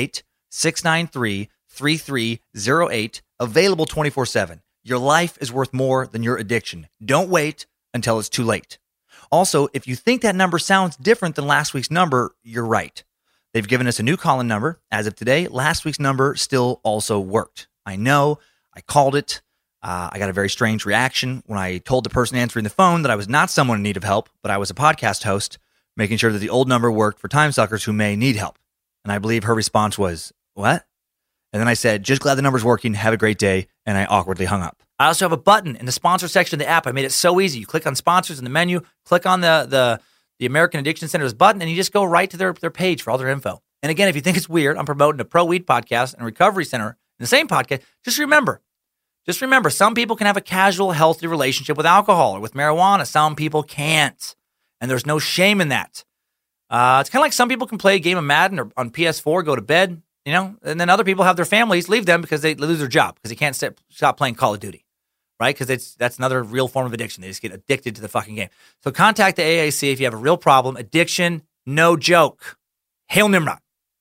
888-693-3308, available 24/7. Your life is worth more than your addiction. Don't wait until it's too late. Also, if you think that number sounds different than last week's number, you're right. They've given us a new call-in number. As of today, last week's number still also worked. I know. I called it. I got a very strange reaction when I told the person answering the phone that I was not someone in need of help, but I was a podcast host, making sure that the old number worked for time suckers who may need help. And I believe her response was, "What?" And then I said, "Just glad the number's working. Have a great day." And I awkwardly hung up. I also have a button in the sponsor section of the app. I made it so easy. You click on sponsors in the menu, click on the the American Addiction Center's button, and you just go right to their page for all their info. And again, if you think it's weird, I'm promoting a pro-weed podcast and a recovery center in the same podcast. Just remember, some people can have a casual, healthy relationship with alcohol or with marijuana. Some people can't, and there's no shame in that. It's kind of like some people can play a game of Madden or on PS4, go to bed, and then other people have their families leave them because they lose their job because they can't stop playing Call of Duty, right? Because that's another real form of addiction. They just get addicted to the fucking game. So contact the AAC if you have a real problem. Addiction, no joke. Hail Nimrod.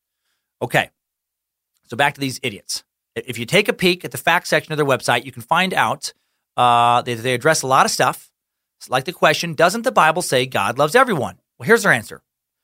Okay, so back to these idiots. If you take a peek at the facts section of their website, you can find out they address a lot of stuff. It's like the question, doesn't the Bible say God loves everyone? Well, here's their answer.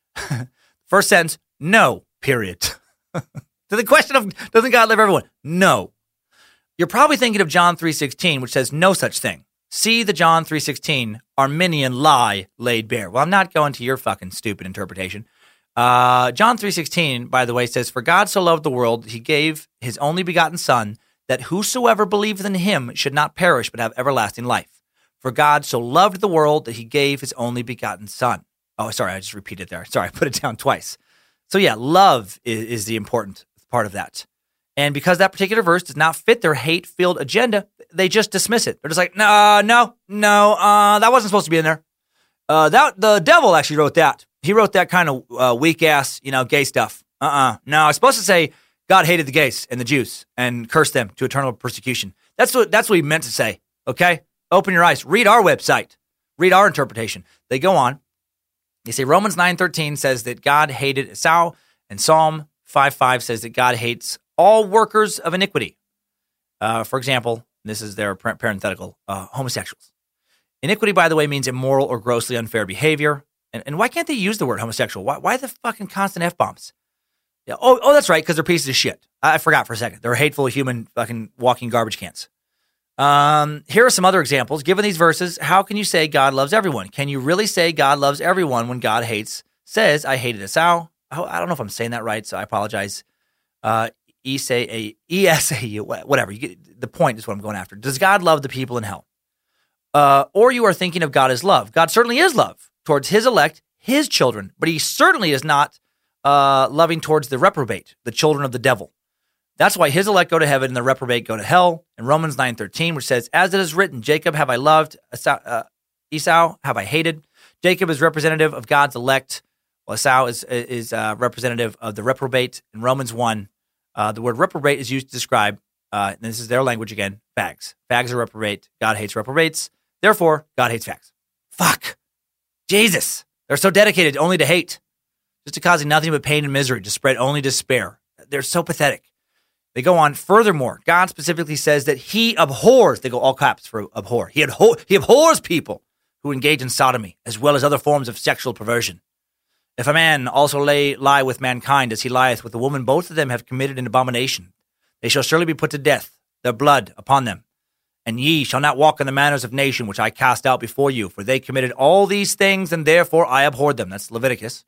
First sentence, no, period. To the question of, doesn't God love everyone? No. You're probably thinking of John 3:16, which says no such thing. See the John 3:16 Arminian lie laid bare. Well, I'm not going to your fucking stupid interpretation. John 3:16, by the way, says, for God so loved the world, he gave his only begotten son, that whosoever believeth in him should not perish, but have everlasting life. For God so loved the world that he gave his only begotten son. Oh, sorry, I just repeated there. Sorry, I put it down twice. So yeah, love is the important part of that. And because that particular verse does not fit their hate-filled agenda, they just dismiss it. They're just like, no, that wasn't supposed to be in there. The devil actually wrote that. He wrote that kind of weak-ass, gay stuff. No, it's supposed to say God hated the gays and the Jews and cursed them to eternal persecution. That's what he meant to say, okay? Open your eyes. Read our website. Read our interpretation. They go on. They say Romans 9:13 says that God hated Esau, and Psalm 5:5 says that God hates all workers of iniquity. For example, this is their parenthetical, homosexuals. Iniquity, by the way, means immoral or grossly unfair behavior. And why can't they use the word homosexual? Why the fucking constant F-bombs? Yeah. Oh, that's right, because they're pieces of shit. I forgot for a second. They're hateful human fucking walking garbage cans. Here are some other examples. Given these verses, how can you say God loves everyone? Can you really say God loves everyone when God says, I hated Esau? I don't know if I'm saying that right, so I apologize. ESAU, whatever. You get, the point is what I'm going after. Does God love the people in hell? Or you are thinking of God as love. God certainly is love towards his elect, his children, but he certainly is not loving towards the reprobate, the children of the devil. That's why his elect go to heaven and the reprobate go to hell. In Romans 9:13, which says, as it is written, Jacob have I loved, Esau have I hated. Jacob is representative of God's elect, while Esau is representative of the reprobate. In Romans 1, the word reprobate is used to describe, and this is their language again, fags. Fags are reprobate. God hates reprobates. Therefore, God hates fags. Fuck. Jesus. They're so dedicated only to hate, just to causing nothing but pain and misery, to spread only despair. They're so pathetic. They go on, furthermore, God specifically says that he abhors, they go all caps for abhor. He abhors people who engage in sodomy, as well as other forms of sexual perversion. If a man also lie with mankind as he lieth with a woman, both of them have committed an abomination. They shall surely be put to death, their blood upon them. And ye shall not walk in the manners of nation which I cast out before you, for they committed all these things, and therefore I abhorred them. That's Leviticus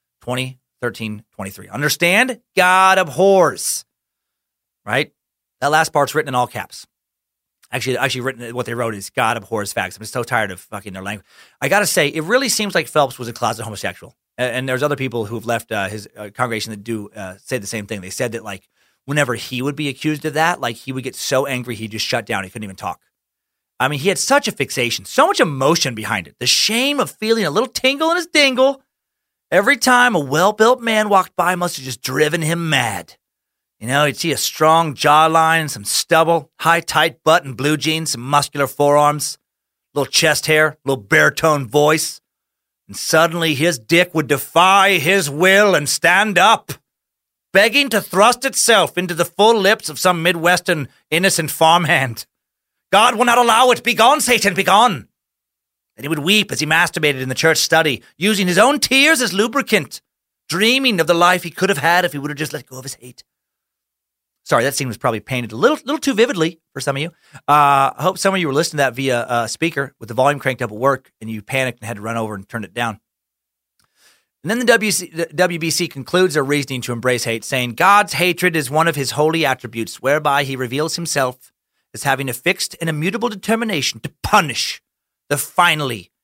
20:13-23. Understand? God abhors. Right? That last part's written in all caps. Actually written, what they wrote is God abhors fags. I'm so tired of fucking their language. I got to say, it really seems like Phelps was a closet homosexual. And there's other people who've left his congregation that do say the same thing. They said that, like, whenever he would be accused of that, like, he would get so angry he'd just shut down. He couldn't even talk. I mean, he had such a fixation, so much emotion behind it. The shame of feeling a little tingle in his dingle every time a well-built man walked by must have just driven him mad. You know, he'd see a strong jawline, some stubble, high, tight butt and blue jeans, some muscular forearms, little chest hair, little baritone voice. And suddenly his dick would defy his will and stand up, begging to thrust itself into the full lips of some Midwestern innocent farmhand. God will not allow it. Begone, Satan, begone. And he would weep as he masturbated in the church study, using his own tears as lubricant, dreaming of the life he could have had if he would have just let go of his hate. Sorry, that scene was probably painted a little too vividly for some of you. I hope some of you were listening to that via speaker with the volume cranked up at work and you panicked and had to run over and turn it down. And then the WBC concludes their reasoning to embrace hate, saying, God's hatred is one of his holy attributes, whereby he reveals himself as having a fixed and immutable determination to punish the finally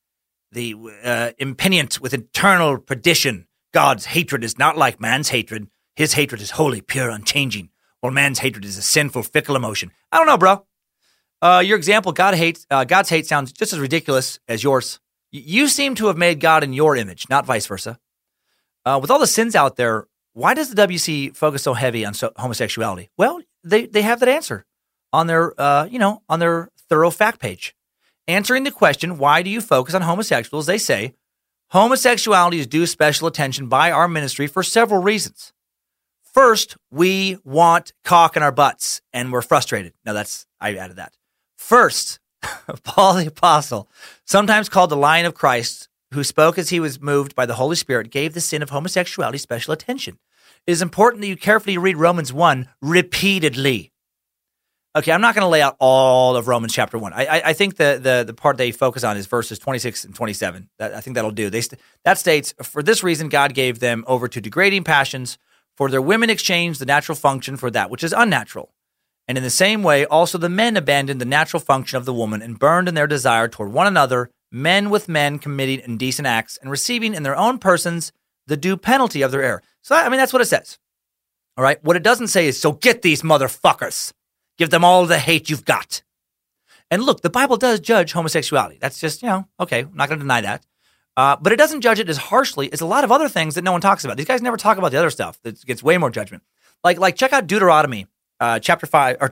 impenitent with eternal perdition. God's hatred is not like man's hatred. His hatred is holy, pure, unchanging, while man's hatred is a sinful, fickle emotion. I don't know, bro. Your example, God's hate sounds just as ridiculous as yours. You seem to have made God in your image, not vice versa. With all the sins out there, why does the WC focus so heavy on homosexuality? Well, they have that answer on their on their thorough fact page. Answering the question, why do you focus on homosexuals? They say, homosexuality is due special attention by our ministry for several reasons. First, we want cock in our butts, and we're frustrated. Now I added that. First, Paul the Apostle, sometimes called the Lion of Christ, who spoke as he was moved by the Holy Spirit, gave the sin of homosexuality special attention. It is important that you carefully read Romans 1 repeatedly. Okay, I'm not going to lay out all of Romans chapter 1. I think the part they focus on is verses 26 and 27. I think that'll do. That states, for this reason, God gave them over to degrading passions, for their women exchanged the natural function for that which is unnatural. And in the same way, also the men abandoned the natural function of the woman and burned in their desire toward one another, men with men committing indecent acts and receiving in their own persons the due penalty of their error. So, that's what it says. All right. What it doesn't say is, so get these motherfuckers. Give them all the hate you've got. And look, the Bible does judge homosexuality. That's just, okay, I'm not going to deny that. But it doesn't judge it as harshly as a lot of other things that no one talks about. These guys never talk about the other stuff that gets way more judgment. Like check out Deuteronomy chapter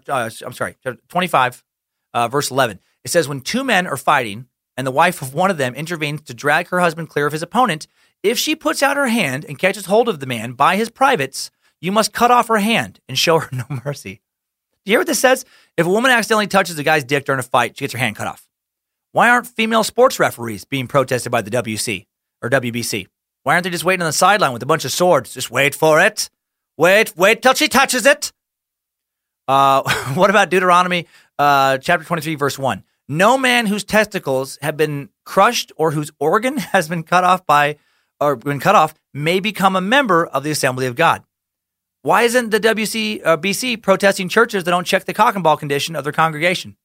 25, verse 11. It says, when two men are fighting and the wife of one of them intervenes to drag her husband clear of his opponent, if she puts out her hand and catches hold of the man by his privates, you must cut off her hand and show her no mercy. Do you hear what this says? If a woman accidentally touches a guy's dick during a fight, she gets her hand cut off. Why aren't female sports referees being protested by the WC or WBC? Why aren't they just waiting on the sideline with a bunch of swords? Just wait for it. Wait till she touches it. What about Deuteronomy chapter 23, verse 1? No man whose testicles have been crushed or whose organ has been cut off may become a member of the assembly of God. Why isn't the BC protesting churches that don't check the cock and ball condition of their congregation?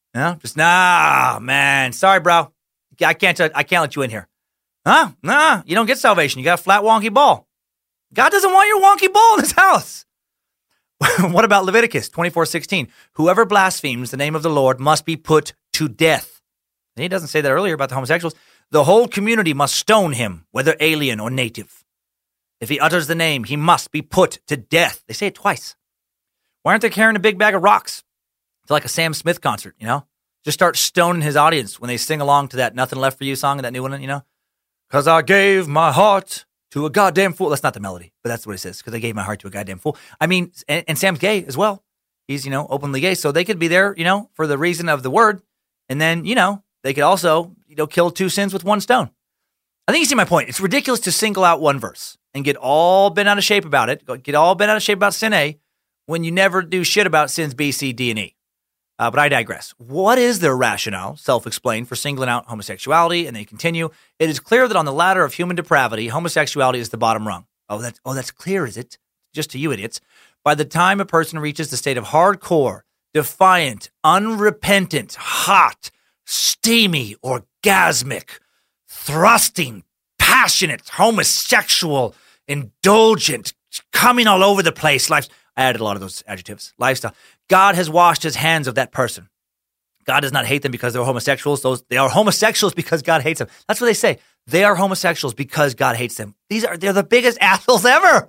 Man. Sorry, bro. I can't let you in here. Nah, you don't get salvation. You got a flat, wonky ball. God doesn't want your wonky ball in his house. What about Leviticus 24:16? Whoever blasphemes the name of the Lord must be put to death. And he doesn't say that earlier about the homosexuals. The whole community must stone him, whether alien or native. If he utters the name, he must be put to death. They say it twice. Why aren't they carrying a big bag of rocks? It's like a Sam Smith concert, Just start stoning his audience when they sing along to that Nothing Left For You song, that new one, Because I gave my heart to a goddamn fool. That's not the melody, but that's what it says. Because I gave my heart to a goddamn fool. And Sam's gay as well. He's, openly gay. So they could be there, for the reason of the word. And then, they could also, kill two sins with one stone. I think you see my point. It's ridiculous to single out one verse and get all bent out of shape about it. Get all bent out of shape about sin A when you never do shit about sins B, C, D, and E. But I digress. What is their rationale, self-explained, for singling out homosexuality? And they continue, it is clear that on the ladder of human depravity, homosexuality is the bottom rung. That's clear, is it? Just to you idiots. By the time a person reaches the state of hardcore, defiant, unrepentant, hot, steamy, orgasmic, thrusting, passionate, homosexual, indulgent, coming all over the place, I added a lot of those adjectives, lifestyle. God has washed his hands of that person. God does not hate them because they're homosexuals. They are homosexuals because God hates them. That's what they say. They are homosexuals because God hates them. They're the biggest assholes ever.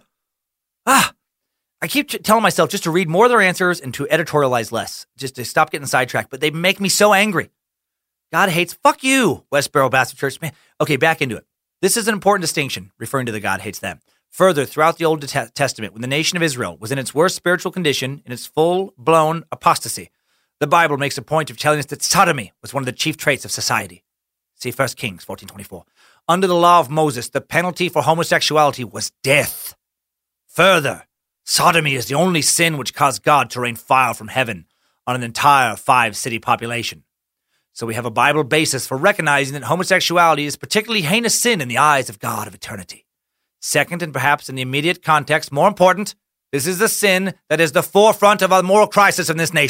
I keep telling myself just to read more of their answers and to editorialize less, just to stop getting sidetracked. But they make me so angry. God hates, fuck you, Westboro Baptist Church. Man. Okay, back into it. This is an important distinction, referring to the God hates them. Further, throughout the Old Testament, when the nation of Israel was in its worst spiritual condition, in its full-blown apostasy, the Bible makes a point of telling us that sodomy was one of the chief traits of society. See 1 Kings 14:24. Under the law of Moses, the penalty for homosexuality was death. Further, sodomy is the only sin which caused God to rain fire from heaven on an entire 5-city population. So we have a Bible basis for recognizing that homosexuality is a particularly heinous sin in the eyes of God of eternity. Second, and perhaps in the immediate context, more important, this is the sin that is the forefront of a moral crisis in this nation.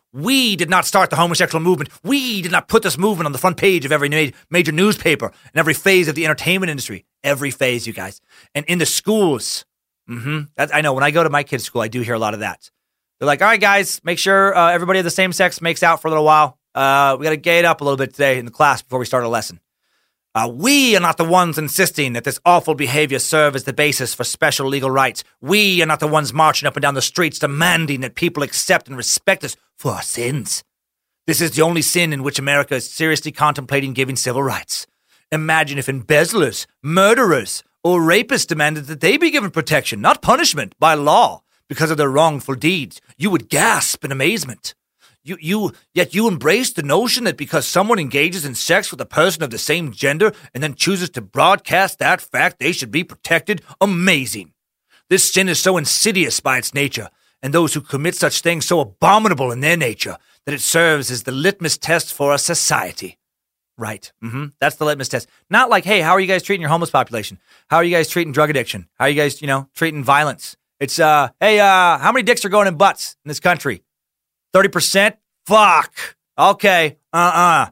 We did not start the homosexual movement. We did not put this movement on the front page of every major newspaper and every phase of the entertainment industry. Every phase, you guys. And in the schools. I know, when I go to my kids' school, I do hear a lot of that. They're like, all right, guys, make sure everybody of the same sex makes out for a little while. We got to gay it up a little bit today in the class before we start a lesson. We are not the ones insisting that this awful behavior serve as the basis for special legal rights. We are not the ones marching up and down the streets demanding that people accept and respect us for our sins. This is the only sin in which America is seriously contemplating giving civil rights. Imagine if embezzlers, murderers, or rapists demanded that they be given protection, not punishment, by law because of their wrongful deeds. You would gasp in amazement. Yet you embrace the notion that because someone engages in sex with a person of the same gender and then chooses to broadcast that fact, they should be protected? Amazing. This sin is so insidious by its nature, and those who commit such things so abominable in their nature, that it serves as the litmus test for a society. Right. That's the litmus test. Not like, hey, how are you guys treating your homeless population? How are you guys treating drug addiction? How are you guys, treating violence? It's, hey, how many dicks are going in butts in this country? 30%? Fuck. Okay. Not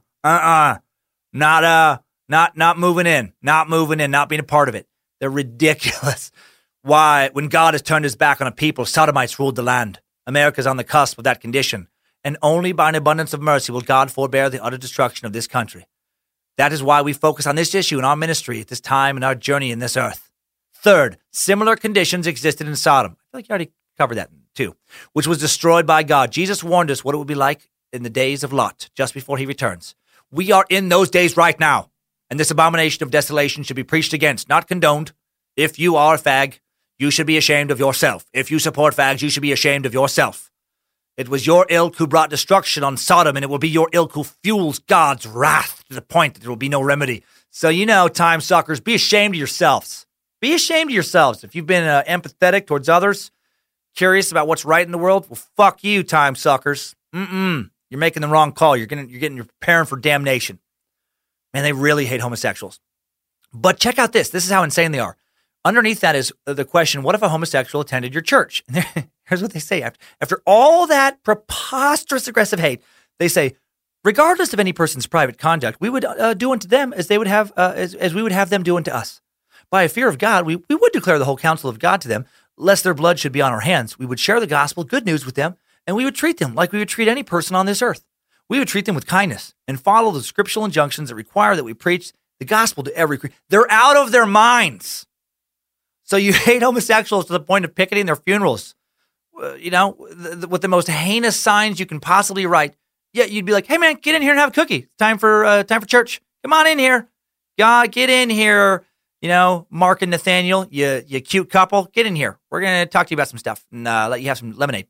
moving in. Not moving in. Not being a part of it. They're ridiculous. Why? When God has turned his back on a people, sodomites ruled the land. America's on the cusp of that condition. And only by an abundance of mercy will God forbear the utter destruction of this country. That is why we focus on this issue in our ministry at this time in our journey in this earth. Third, similar conditions existed in Sodom. I feel like you already covered that too, which was destroyed by God. Jesus warned us what it would be like in the days of Lot, just before he returns. We are in those days right now, and this abomination of desolation should be preached against, not condoned. If you are a fag, you should be ashamed of yourself. If you support fags, you should be ashamed of yourself. It was your ilk who brought destruction on Sodom, and it will be your ilk who fuels God's wrath to the point that there will be no remedy. So, time suckers, be ashamed of yourselves. Be ashamed of yourselves. If you've been empathetic towards others, curious about what's right in the world, well, fuck you, time suckers. You're making the wrong call. You're preparing for damnation. Man, they really hate homosexuals. But check out this. This is how insane they are. Underneath that is the question, what if a homosexual attended your church? And here's what they say. After all that preposterous aggressive hate, they say, regardless of any person's private conduct, we would do unto them as they would have, as we would have them do unto us. By a fear of God, we would declare the whole counsel of God to them, lest their blood should be on our hands. We would share the gospel, good news with them, and we would treat them like we would treat any person on this earth. We would treat them with kindness and follow the scriptural injunctions that require that we preach the gospel to every creature. They're out of their minds. So you hate homosexuals to the point of picketing their funerals, with the most heinous signs you can possibly write. Yet you'd be like, hey man, get in here and have a cookie. It's time for church. Come on in here. God, get in here. Mark and Nathaniel, you cute couple, get in here. We're going to talk to you about some stuff and let you have some lemonade.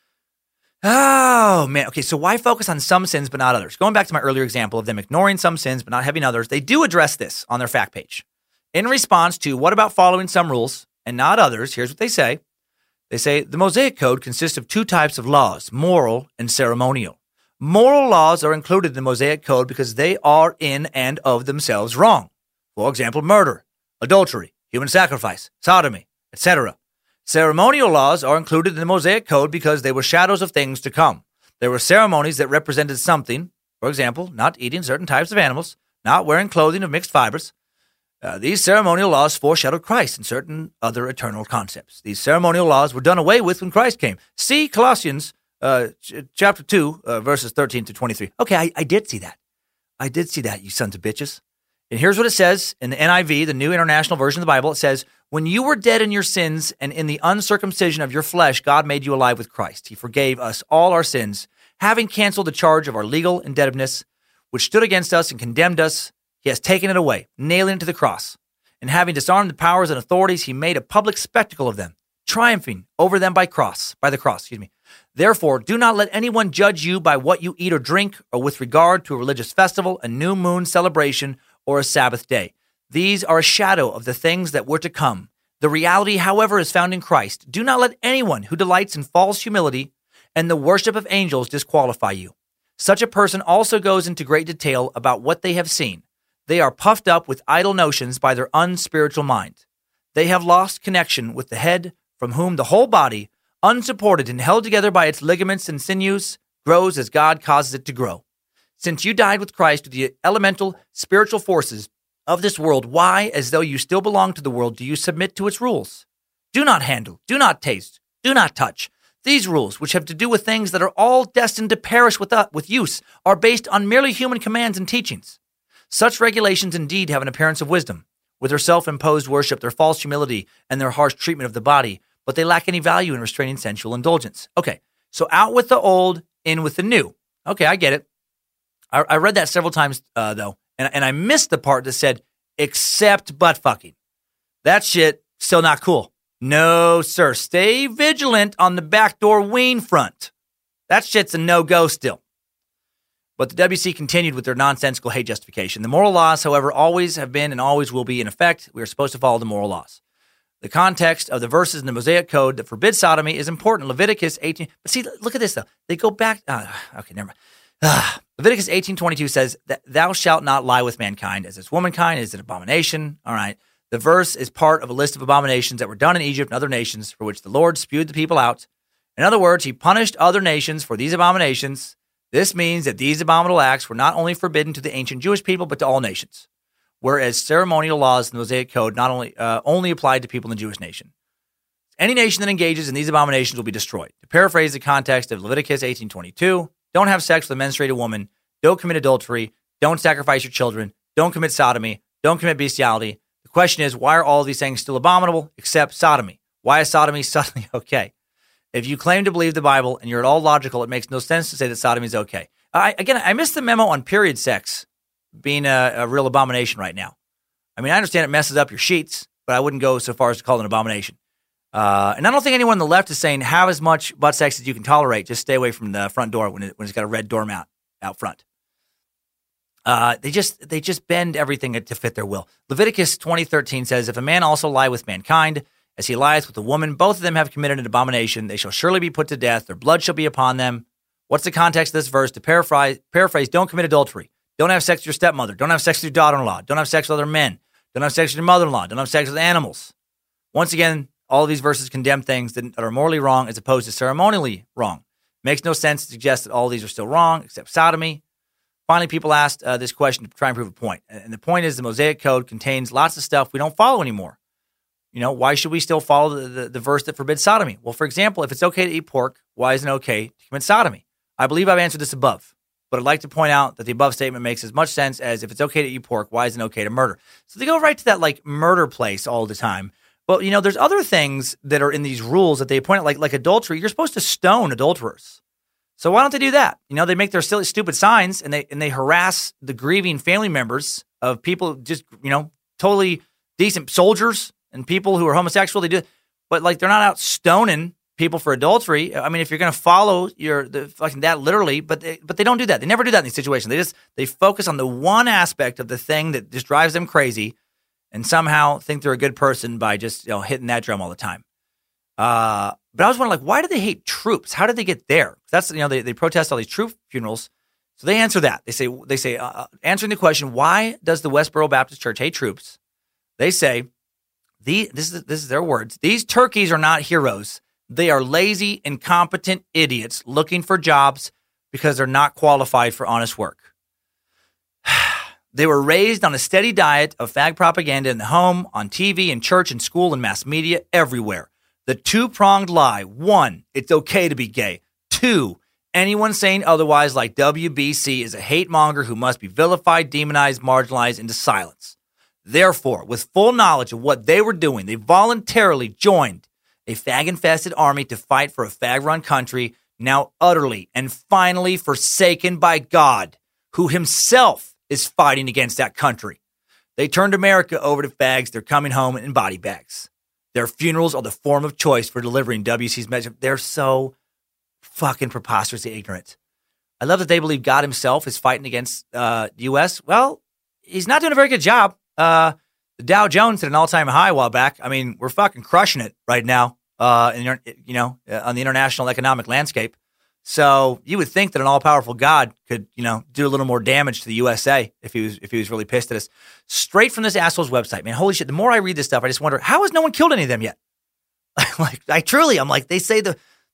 Oh, man. Okay, so why focus on some sins but not others? Going back to my earlier example of them ignoring some sins but not having others, they do address this on their fact page. In response to what about following some rules and not others, here's what they say. They say, the Mosaic Code consists of two types of laws, moral and ceremonial. Moral laws are included in the Mosaic Code because they are in and of themselves wrong. For example, murder, adultery, human sacrifice, sodomy, etc. Ceremonial laws are included in the Mosaic Code because they were shadows of things to come. There were ceremonies that represented something, for example, not eating certain types of animals, not wearing clothing of mixed fibers. These ceremonial laws foreshadowed Christ and certain other eternal concepts. These ceremonial laws were done away with when Christ came. See Colossians chapter 2, verses 13 to 23. Okay, I did see that. I did see that, you sons of bitches. And here's what it says in the NIV, the New International Version of the Bible. It says, when you were dead in your sins and in the uncircumcision of your flesh, God made you alive with Christ. He forgave us all our sins, having canceled the charge of our legal indebtedness, which stood against us and condemned us. He has taken it away, nailing it to the cross. And having disarmed the powers and authorities, he made a public spectacle of them, triumphing over them by the cross. Therefore, do not let anyone judge you by what you eat or drink, or with regard to a religious festival, a new moon celebration, or a Sabbath day. These are a shadow of the things that were to come. The reality, however, is found in Christ. Do not let anyone who delights in false humility and the worship of angels disqualify you. Such a person also goes into great detail about what they have seen. They are puffed up with idle notions by their unspiritual mind. They have lost connection with the head, from whom the whole body, unsupported and held together by its ligaments and sinews, grows as God causes it to grow. Since you died with Christ to the elemental spiritual forces of this world, why, as though you still belong to the world, do you submit to its rules? Do not handle, do not taste, do not touch. These rules, which have to do with things that are all destined to perish with use, are based on merely human commands and teachings. Such regulations indeed have an appearance of wisdom, with their self-imposed worship, their false humility, and their harsh treatment of the body, but they lack any value in restraining sensual indulgence. Okay, so out with the old, in with the new. Okay, I get it. I read that several times, though, and I missed the part that said, except butt fucking. That shit, still not cool. No, sir. Stay vigilant on the backdoor ween front. That shit's a no-go still. But the WC continued with their nonsensical hate justification. The moral laws, however, always have been and always will be in effect. We are supposed to follow the moral laws. The context of the verses in the Mosaic Code that forbid sodomy is important. Leviticus 18. But see, look at this, though. They go back. Okay, never mind. Leviticus 18:22 says that thou shalt not lie with mankind as is womankind, is an abomination. All right. The verse is part of a list of abominations that were done in Egypt and other nations for which the Lord spewed the people out. In other words, he punished other nations for these abominations. This means that these abominable acts were not only forbidden to the ancient Jewish people, but to all nations. Whereas ceremonial laws in the Mosaic Code not only applied to people in the Jewish nation. Any nation that engages in these abominations will be destroyed. To paraphrase the context of Leviticus 18:22, don't have sex with a menstruated woman, don't commit adultery, don't sacrifice your children, don't commit sodomy, don't commit bestiality. The question is, why are all of these things still abominable except sodomy? Why is sodomy suddenly okay? If you claim to believe the Bible and you're at all logical, it makes no sense to say that sodomy is okay. I missed the memo on period sex being a real abomination right now. I mean, I understand it messes up your sheets, but I wouldn't go so far as to call it an abomination. And I don't think anyone on the left is saying have as much butt sex as you can tolerate. Just stay away from the front door when it's got a red doormat out front. They just bend everything to fit their will. Leviticus 20:13 says, if a man also lie with mankind, as he lieth with a woman, both of them have committed an abomination. They shall surely be put to death. Their blood shall be upon them. What's the context of this verse? To paraphrase, don't commit adultery. Don't have sex with your stepmother. Don't have sex with your daughter-in-law. Don't have sex with other men. Don't have sex with your mother-in-law. Don't have sex with animals. Once again, all of these verses condemn things that are morally wrong as opposed to ceremonially wrong. Makes no sense to suggest that all these are still wrong except sodomy. Finally, people asked this question to try and prove a point. And the point is the Mosaic Code contains lots of stuff we don't follow anymore. You know, why should we still follow the verse that forbids sodomy? Well, for example, if it's okay to eat pork, why isn't it okay to commit sodomy? I believe I've answered this above, but I'd like to point out that the above statement makes as much sense as if it's okay to eat pork, why isn't it okay to murder? So they go right to that like murder place all the time. But, you know, there's other things that are in these rules that they point out, like adultery. You're supposed to stone adulterers. So why don't they do that? You know, they make their silly, stupid signs and they harass the grieving family members of people just, you know, totally decent soldiers and people who are homosexual. They do, but like they're not out stoning people for adultery. I mean, if you're going to follow that literally, but they don't do that. They never do that in these situations. They focus on the one aspect of the thing that just drives them crazy, and somehow think they're a good person by just, you know, hitting that drum all the time. But I was wondering, like, why do they hate troops? How did they get there? That's, you know, they protest all these troop funerals. So they answer that. They say, answering the question, why does the Westboro Baptist Church hate troops? They say, this is their words. These turkeys are not heroes. They are lazy, incompetent idiots looking for jobs because they're not qualified for honest work. They were raised on a steady diet of fag propaganda in the home, on TV, in church, in school, in mass media, everywhere. The two-pronged lie. 1, it's okay to be gay. 2, anyone saying otherwise, like WBC, is a hate monger who must be vilified, demonized, marginalized into silence. Therefore, with full knowledge of what they were doing, they voluntarily joined a fag-infested army to fight for a fag-run country, now utterly and finally forsaken by God, who himself is fighting against that country. They turned America over to fags. They're coming home in body bags. Their funerals are the form of choice for delivering WC's message. They're so fucking preposterously ignorant. I love that they believe God himself is fighting against the U.S. Well, he's not doing a very good job. The Dow Jones hit an all-time high a while back. I mean, we're fucking crushing it right now, on the international economic landscape. So you would think that an all-powerful God could, you know, do a little more damage to the USA if he was really pissed at us. Straight from this asshole's website, man. Holy shit! The more I read this stuff, I just wonder, how has no one killed any of them yet? I'm like, they say the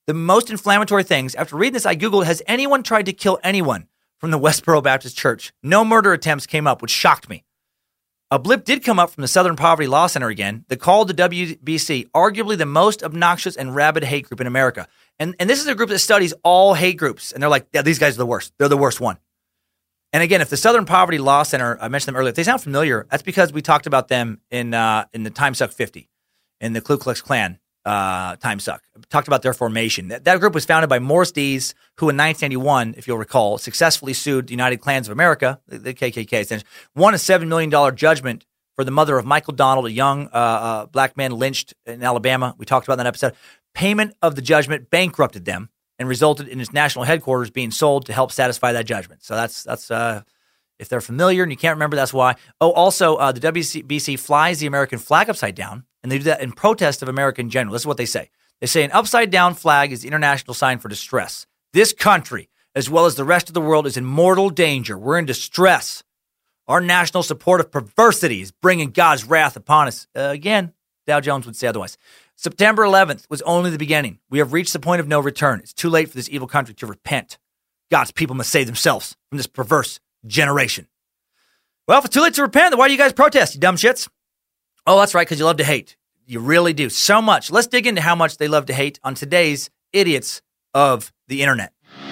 the most inflammatory things. After reading this, I Googled, has anyone tried to kill anyone from the Westboro Baptist Church? No murder attempts came up, which shocked me. A blip did come up from the Southern Poverty Law Center again that called the WBC arguably the most obnoxious and rabid hate group in America. And this is a group that studies all hate groups. And they're like, yeah, these guys are the worst. They're the worst one. And again, if the Southern Poverty Law Center, I mentioned them earlier, if they sound familiar, that's because we talked about them in the Time Suck 50, in the Ku Klux Klan Time Suck. Talked about their formation. That group was founded by Morris Dees, who in 1991, if you'll recall, successfully sued the United Klans of America, the KKK, won a $7 million judgment for the mother of Michael Donald, a young black man lynched in Alabama. We talked about in that episode. Payment of the judgment bankrupted them and resulted in its national headquarters being sold to help satisfy that judgment. So that's if they're familiar and you can't remember, that's why. Oh, also, the WBC flies the American flag upside down, and they do that in protest of America in general. This is what they say. They say an upside-down flag is the international sign for distress. This country, as well as the rest of the world, is in mortal danger. We're in distress. Our national support of perversity is bringing God's wrath upon us. Again, Dow Jones would say otherwise. September 11th was only the beginning. We have reached the point of no return. It's too late for this evil country to repent. God's people must save themselves from this perverse generation. Well, if it's too late to repent, then why do you guys protest, you dumb shits? Oh, that's right, because you love to hate. You really do. So much. Let's dig into how much they love to hate on today's Idiots of the Internet.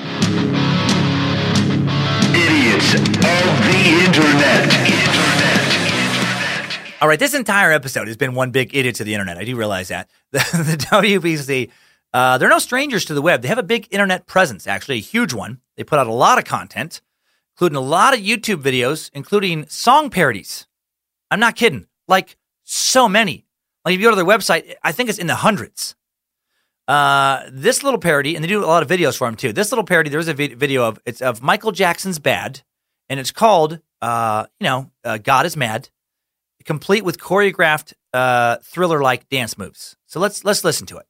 Idiots of the Internet. All right, this entire episode has been one big idiot to the internet. I do realize that. The WBC, they're no strangers to the web. They have a big internet presence, actually, a huge one. They put out a lot of content, including a lot of YouTube videos, including song parodies. I'm not kidding. Like, so many. Like, if you go to their website, I think it's in the hundreds. This little parody, and they do a lot of videos for them, too. This little parody, there's a video of Michael Jackson's Bad, and it's called, God is Mad, complete with choreographed thriller-like dance moves. So let's listen to it.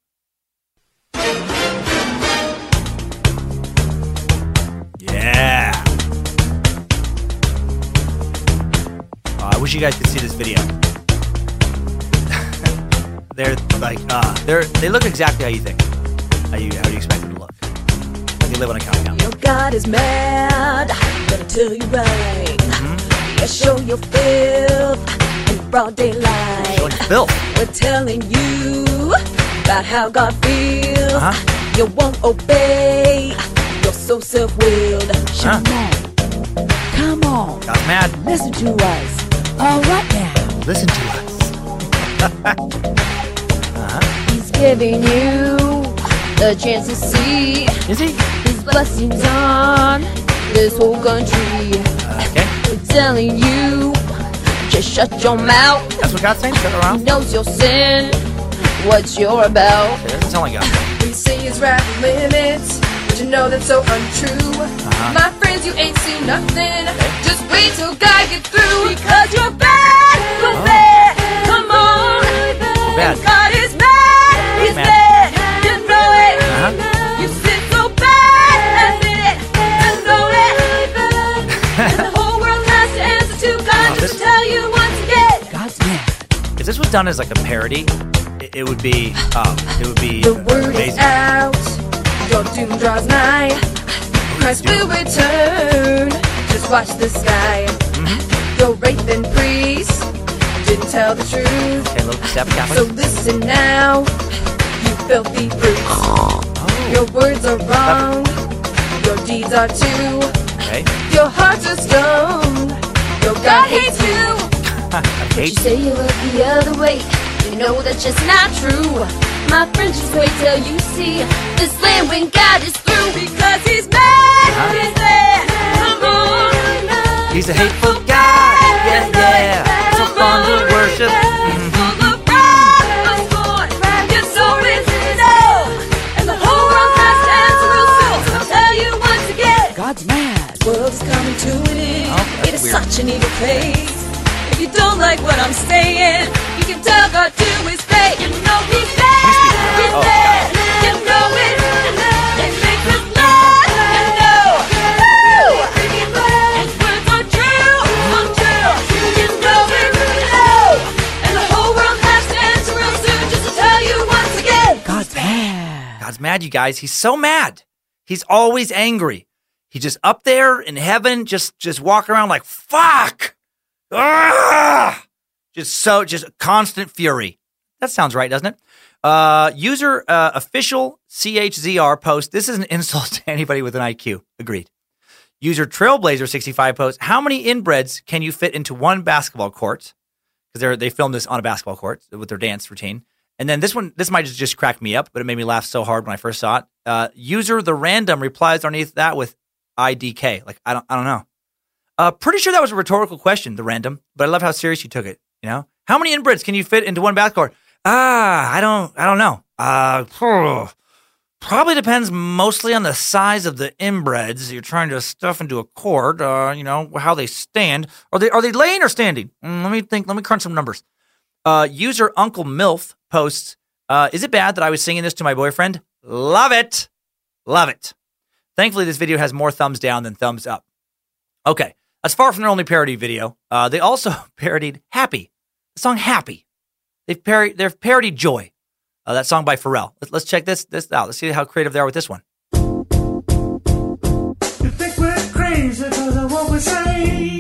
Yeah. Oh, I wish you guys could see this video. They're like, they look exactly how you think. How do you expect them to look? Like they live on a countdown. Your God is mad. Gonna tell you right. Mm-hmm. Yeah, show your filth. Broad daylight. We're telling you about how God feels. You won't obey. You're so self-willed. Come on. God's mad. Listen to us. All right now. Listen to us. He's giving you the chance to see. Is he? His blessings on this whole country. Okay. We're telling you. Just shut your mouth. That's what God's saying? Shut your mouth? He knows your sin, what you're about. It doesn't sound like God. We say his wrath limits, but you know that's so untrue. My friends, you ain't seen nothing. Just wait till God gets through. Because you're bad, you're bad. Come on. Bad. God is mad, he's mad. You know it. You sin so bad, admit it. You know it. And the whole world has to answer to God just to tell you once again. God's mad. If this was done as like a parody, it would be The word is amazing. out, your doom draws nigh. Christ will return, just watch the sky. Your raping priest didn't tell the truth. Okay, a little step Catholic. So listen now, you filthy brutes. Your words are wrong, your deeds are too. Okay. Your heart's a stone, your God hates you. I hate You say you look the other way. You know that's just not true. My friend, just wait till you see this land when God is through. Because he's mad, he's mad. Come on. He's a hateful God. Yeah. So fun to worship. Full of wrath, of scorn. Your soul is no. And the whole world has to answer real soon. So I'll tell you once again. God's mad. The world is coming to an end. that's It is weird. such an evil place. If you don't like what I'm saying, you can tell God to his face. You know he's mad, he's mad. You know it. It makes us mad. You know. Woo! His words are true, untrue. You know it. And the whole world has to answer real soon just to tell you once again. God's mad. God's mad, you guys. He's so mad. He's always angry. He's just up there in heaven, just walking around like, fuck. Just constant fury. That sounds right, doesn't it? User official CHZR post. This is an insult to anybody with an IQ. Agreed. User Trailblazer65 post. How many inbreds can you fit into one basketball court? Because they filmed this on a basketball court with their dance routine. And then this might just crack me up, but it made me laugh so hard when I first saw it. User the random replies underneath that with IDK. Like, I don't know. Pretty sure that was a rhetorical question, the random, but I love how serious you took it. You know, how many inbreds can you fit into one basketball court? I don't know. Probably depends mostly on the size of the inbreds you're trying to stuff into a court. How they stand. Are they laying or standing? Let me think. Let me crunch some numbers. User Uncle MILF posts, is it bad that I was singing this to my boyfriend? Love it. Love it. Thankfully, this video has more thumbs down than thumbs up. Okay. That's far from their only parody video. They also parodied Happy. The song Happy. They've parodied Joy. That song by Pharrell. Let's check this out. Let's see how creative they are with this one. You think we're crazy because of what we say.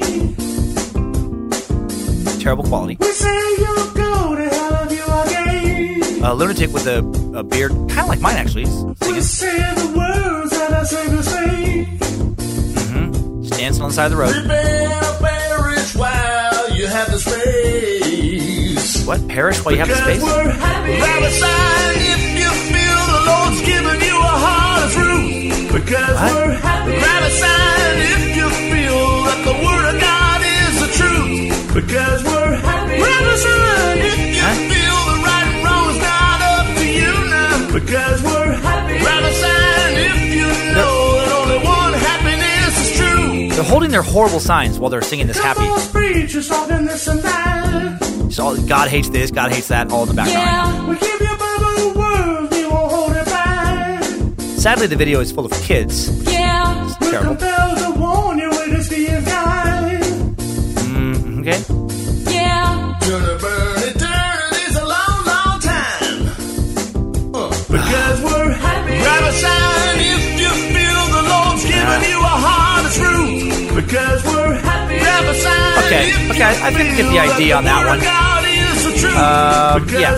Terrible quality. We say you'll go to hell if you are gay. A lunatic with a beard, kind of like mine actually. We say the words that I say to say. Just dancing on the side of the road. Perish while you have the space. What? Perish while you have the space? We're happy. Grab a sign if you feel the Lord's giving you a heart of truth. Because we're happy. Grab a sign if you feel that the word of God is the truth. Because we're happy. Grab a sign if you feel the right and wrong is not up to you now. Because we're happy. Grab a sign if you know that only one happiness is true. They're holding their horrible signs while they're singing this Happy. Preachers talking this and that. So God hates this, God hates that, all in the background. Yeah. We give you Bible words, we won't hold it back. Sadly, the video is full of kids. Yeah. It's terrible. We're compelled to warn you with this being guide. Okay. Yeah. Gonna burn eternity's a long, long time. Because we're happy. Grab a sign if you feel the Lord's giving you a heart of truth. Because we're happy. Grab a sign. Okay, I think we get the idea on that one. Yeah.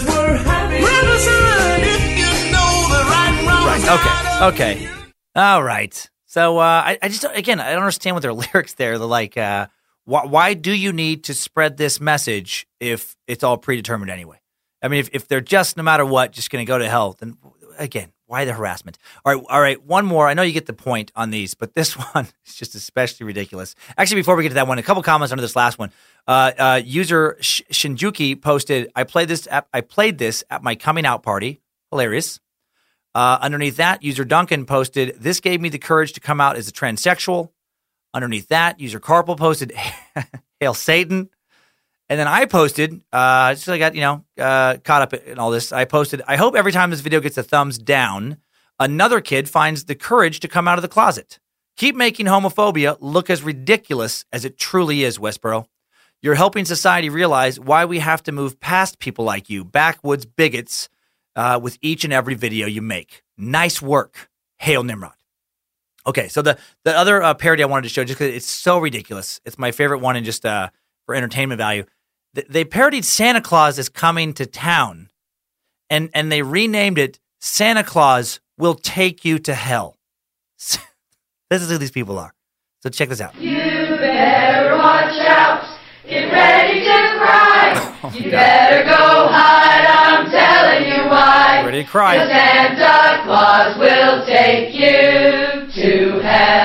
Right, okay. All right. So, I just, again, I don't understand what their lyrics there. They're like, why do you need to spread this message if it's all predetermined anyway? I mean, if they're just, no matter what, just going to go to hell, then, again, why the harassment? All right, one more. I know you get the point on these, but this one is just especially ridiculous. Actually, before we get to that one, a couple comments under this last one. User Shinjuki posted, I played this at my coming out party. Hilarious. Underneath that, user Duncan posted, this gave me the courage to come out as a transsexual. Underneath that, user Carpal posted, Hail Satan. And then I posted, just I got, caught up in all this. I posted, I hope every time this video gets a thumbs down, another kid finds the courage to come out of the closet. Keep making homophobia look as ridiculous as it truly is, Westboro. You're helping society realize why we have to move past people like you, backwoods bigots, with each and every video you make. Nice work. Hail Nimrod. Okay, so the other parody I wanted to show, just because it's so ridiculous. It's my favorite one and just for entertainment value. They parodied Santa Claus is coming to town, and they renamed it Santa Claus Will Take You to Hell. This is who these people are. So check this out. You better watch out. Get ready to cry. You better go hide. I'm telling you why. Ready to cry. The Santa Claus will take you to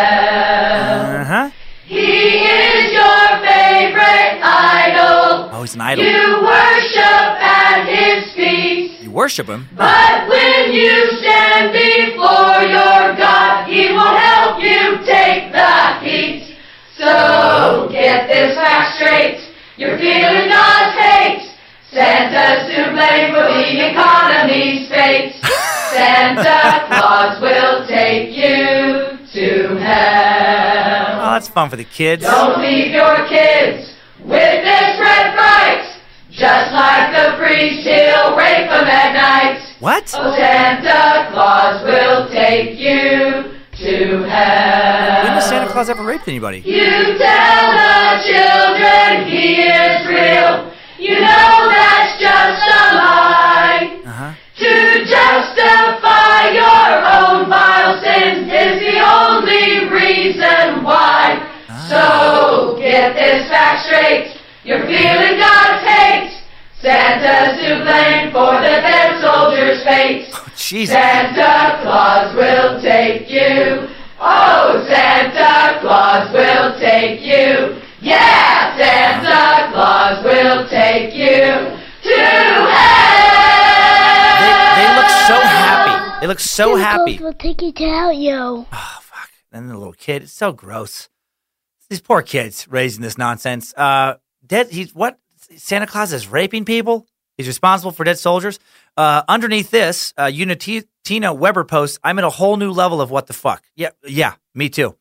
hell. He is your favorite idol. Oh, he's an idol. You worship at his feet. You worship him? But when you stand before your God, he will help you take the heat. So get this fact straight. You're feeling God's hate. Santa's to blame for the economy's fate. Santa Claus will take you to hell. Oh, that's fun for the kids. Don't leave your kids with this red fright. Just like the priest, he'll rape them at night. What? Oh, Santa Claus will take you to hell. When has Santa Claus ever raped anybody? You tell the children he is real. You know that's just a lie. Uh-huh. To justify your own vile sins is the only reason why. So get this fact straight. You're feeling God's hate. Santa's to blame for the dead soldier's fate. Jesus. Santa Claus will take you. Oh, Santa Claus will take you. Yeah, Santa Claus will take you to hell. They look so happy. They look so happy. We'll take you to hell, yo. Oh, fuck. And the little kid. It's so gross. These poor kids raising this nonsense. What? Santa Claus is raping people? He's responsible for dead soldiers? Underneath this, Tina Weber posts, I'm at a whole new level of what the fuck. Yeah, me too.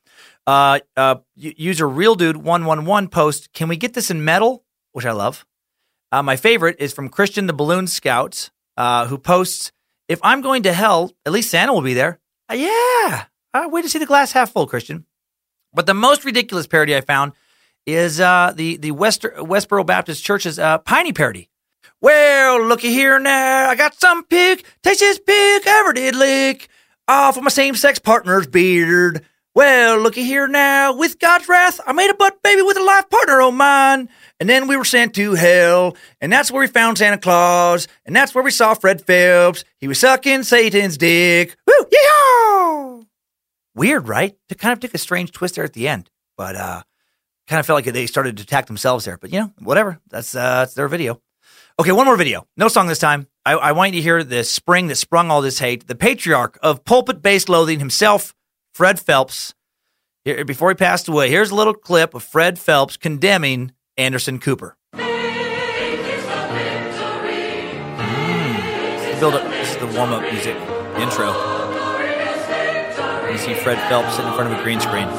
User RealDude111 posts, can we get this in metal? Which I love. My favorite is from Christian the Balloon Scout, who posts, if I'm going to hell, at least Santa will be there. Yeah. Wait to see the glass half full, Christian. But the most ridiculous parody I found is the Westboro Baptist Church's Piney parody. Well, looky here now, I got some pig, tastiest pig ever did lick, off of my same-sex partner's beard. Well, looky here now, with God's wrath, I made a butt baby with a life partner of mine. And then we were sent to hell, and that's where we found Santa Claus, and that's where we saw Fred Phelps. He was sucking Satan's dick. Woo, yee-haw! Weird, right? It kind of took a strange twist there at the end, but kind of felt like they started to attack themselves there. But, whatever. That's their video. Okay, one more video. No song this time. I want you to hear the spring that sprung all this hate. The patriarch of pulpit-based loathing himself, Fred Phelps. Here, before he passed away, here's a little clip of Fred Phelps condemning Anderson Cooper. Build up. This is the warm-up music, the intro. You see Fred Phelps sitting in front of a green screen.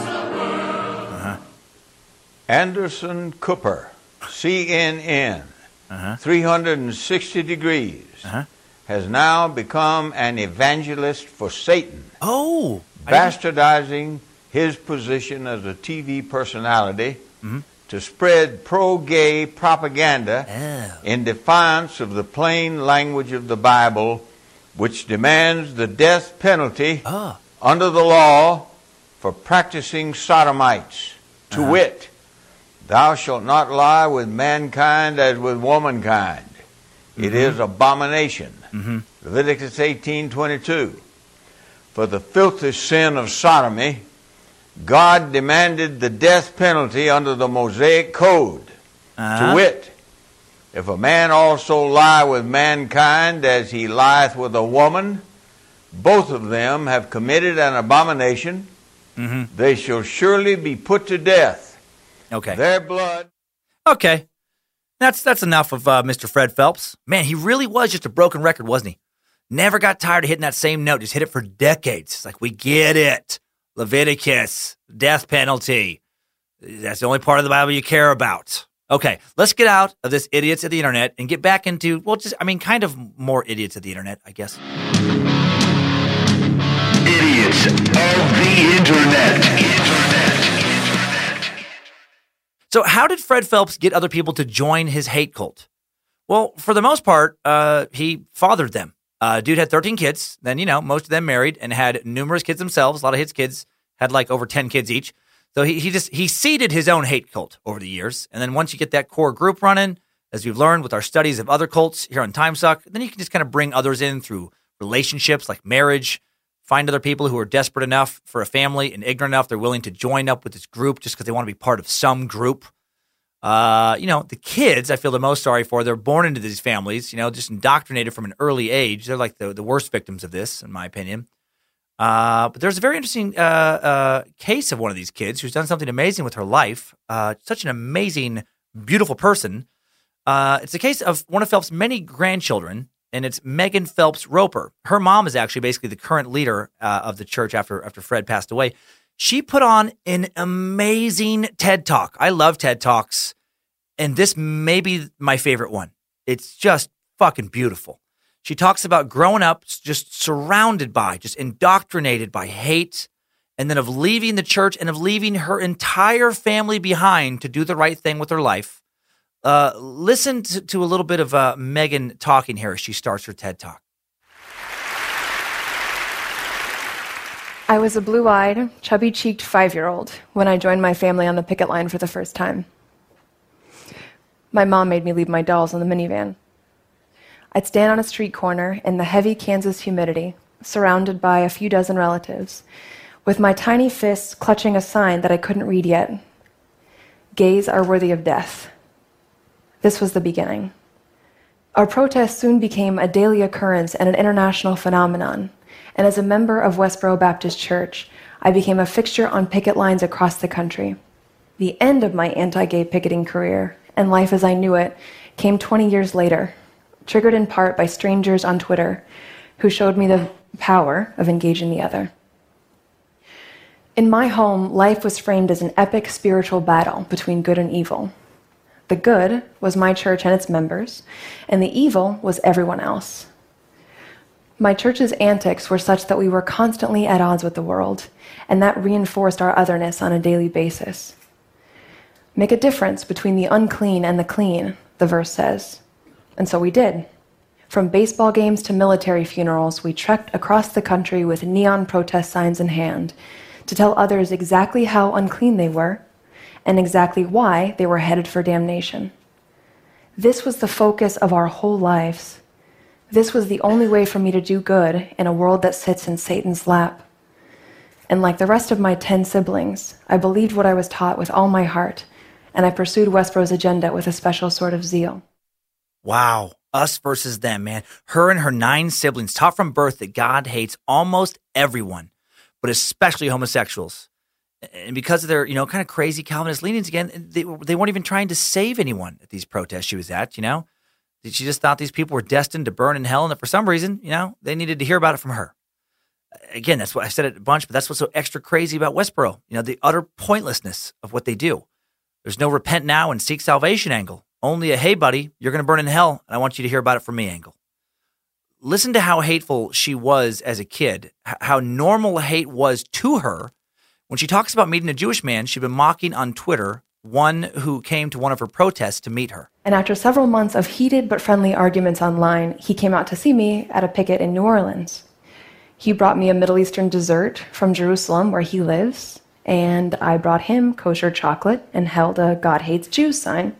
Anderson Cooper, CNN, 360 Degrees, has now become an evangelist for Satan. Oh! Bastardizing his position as a TV personality to spread pro-gay propaganda in defiance of the plain language of the Bible, which demands the death penalty under the law for practicing sodomites, to wit, thou shalt not lie with mankind as with womankind. It is abomination. Leviticus 18:22. For the filthy sin of sodomy, God demanded the death penalty under the Mosaic Code. To wit, if a man also lie with mankind as he lieth with a woman, both of them have committed an abomination. They shall surely be put to death. Okay. Their blood. Okay. That's enough of Mr. Fred Phelps. Man, he really was just a broken record, wasn't he? Never got tired of hitting that same note. Just hit it for decades. It's like, we get it. Leviticus, death penalty. That's the only part of the Bible you care about. Okay, let's get out of this idiots of the internet and get back into, kind of more idiots of the internet, I guess. Idiots of the internet. So how did Fred Phelps get other people to join his hate cult? Well, for the most part, he fathered them. Dude had 13 kids. Then, most of them married and had numerous kids themselves. A lot of his kids had like over 10 kids each. So he seeded his own hate cult over the years. And then once you get that core group running, as we've learned with our studies of other cults here on TimeSuck, then you can just kind of bring others in through relationships like marriage, find other people who are desperate enough for a family and ignorant enough they're willing to join up with this group just because they want to be part of some group. The kids I feel the most sorry for. They're born into these families, just indoctrinated from an early age. They're like the worst victims of this, in my opinion. But there's a very interesting case of one of these kids who's done something amazing with her life. Such an amazing, beautiful person. It's the case of one of Phelps' many grandchildren, and it's Megan Phelps Roper. Her mom is actually basically the current leader of the church after Fred passed away. She put on an amazing TED Talk. I love TED Talks, and this may be my favorite one. It's just fucking beautiful. She talks about growing up just surrounded by, just indoctrinated by hate, and then of leaving the church and of leaving her entire family behind to do the right thing with her life. Listen to a little bit of Megan talking here as she starts her TED Talk. I was a blue-eyed, chubby-cheeked 5-year-old when I joined my family on the picket line for the first time. My mom made me leave my dolls in the minivan. I'd stand on a street corner in the heavy Kansas humidity, surrounded by a few dozen relatives, with my tiny fists clutching a sign that I couldn't read yet. Gays are worthy of death. This was the beginning. Our protest soon became a daily occurrence and an international phenomenon. And as a member of Westboro Baptist Church, I became a fixture on picket lines across the country. The end of my anti-gay picketing career and life as I knew it came 20 years later, triggered in part by strangers on Twitter who showed me the power of engaging the other. In my home, life was framed as an epic spiritual battle between good and evil. The good was my church and its members, and the evil was everyone else. My church's antics were such that we were constantly at odds with the world, and that reinforced our otherness on a daily basis. Make a difference between the unclean and the clean, the verse says. And so we did. From baseball games to military funerals, we trekked across the country with neon protest signs in hand to tell others exactly how unclean they were and exactly why they were headed for damnation. This was the focus of our whole lives. This was the only way for me to do good in a world that sits in Satan's lap. And like the rest of my 10 siblings, I believed what I was taught with all my heart, and I pursued Westboro's agenda with a special sort of zeal. Wow. Us versus them, man. Her and her 9 siblings taught from birth that God hates almost everyone, but especially homosexuals. And because of their, kind of crazy Calvinist leanings again, they weren't even trying to save anyone at these protests she was at, She just thought these people were destined to burn in hell, and that for some reason, they needed to hear about it from her. Again, that's what I said it a bunch, but that's what's so extra crazy about Westboro. The utter pointlessness of what they do. There's no repent now and seek salvation angle. Only a, hey, buddy, you're going to burn in hell, and I want you to hear about it from me angle. Listen to how hateful she was as a kid, how normal hate was to her. When she talks about meeting a Jewish man she'd been mocking on Twitter, one who came to one of her protests to meet her. And after several months of heated but friendly arguments online, he came out to see me at a picket in New Orleans. He brought me a Middle Eastern dessert from Jerusalem, where he lives, and I brought him kosher chocolate and held a God hates Jews sign.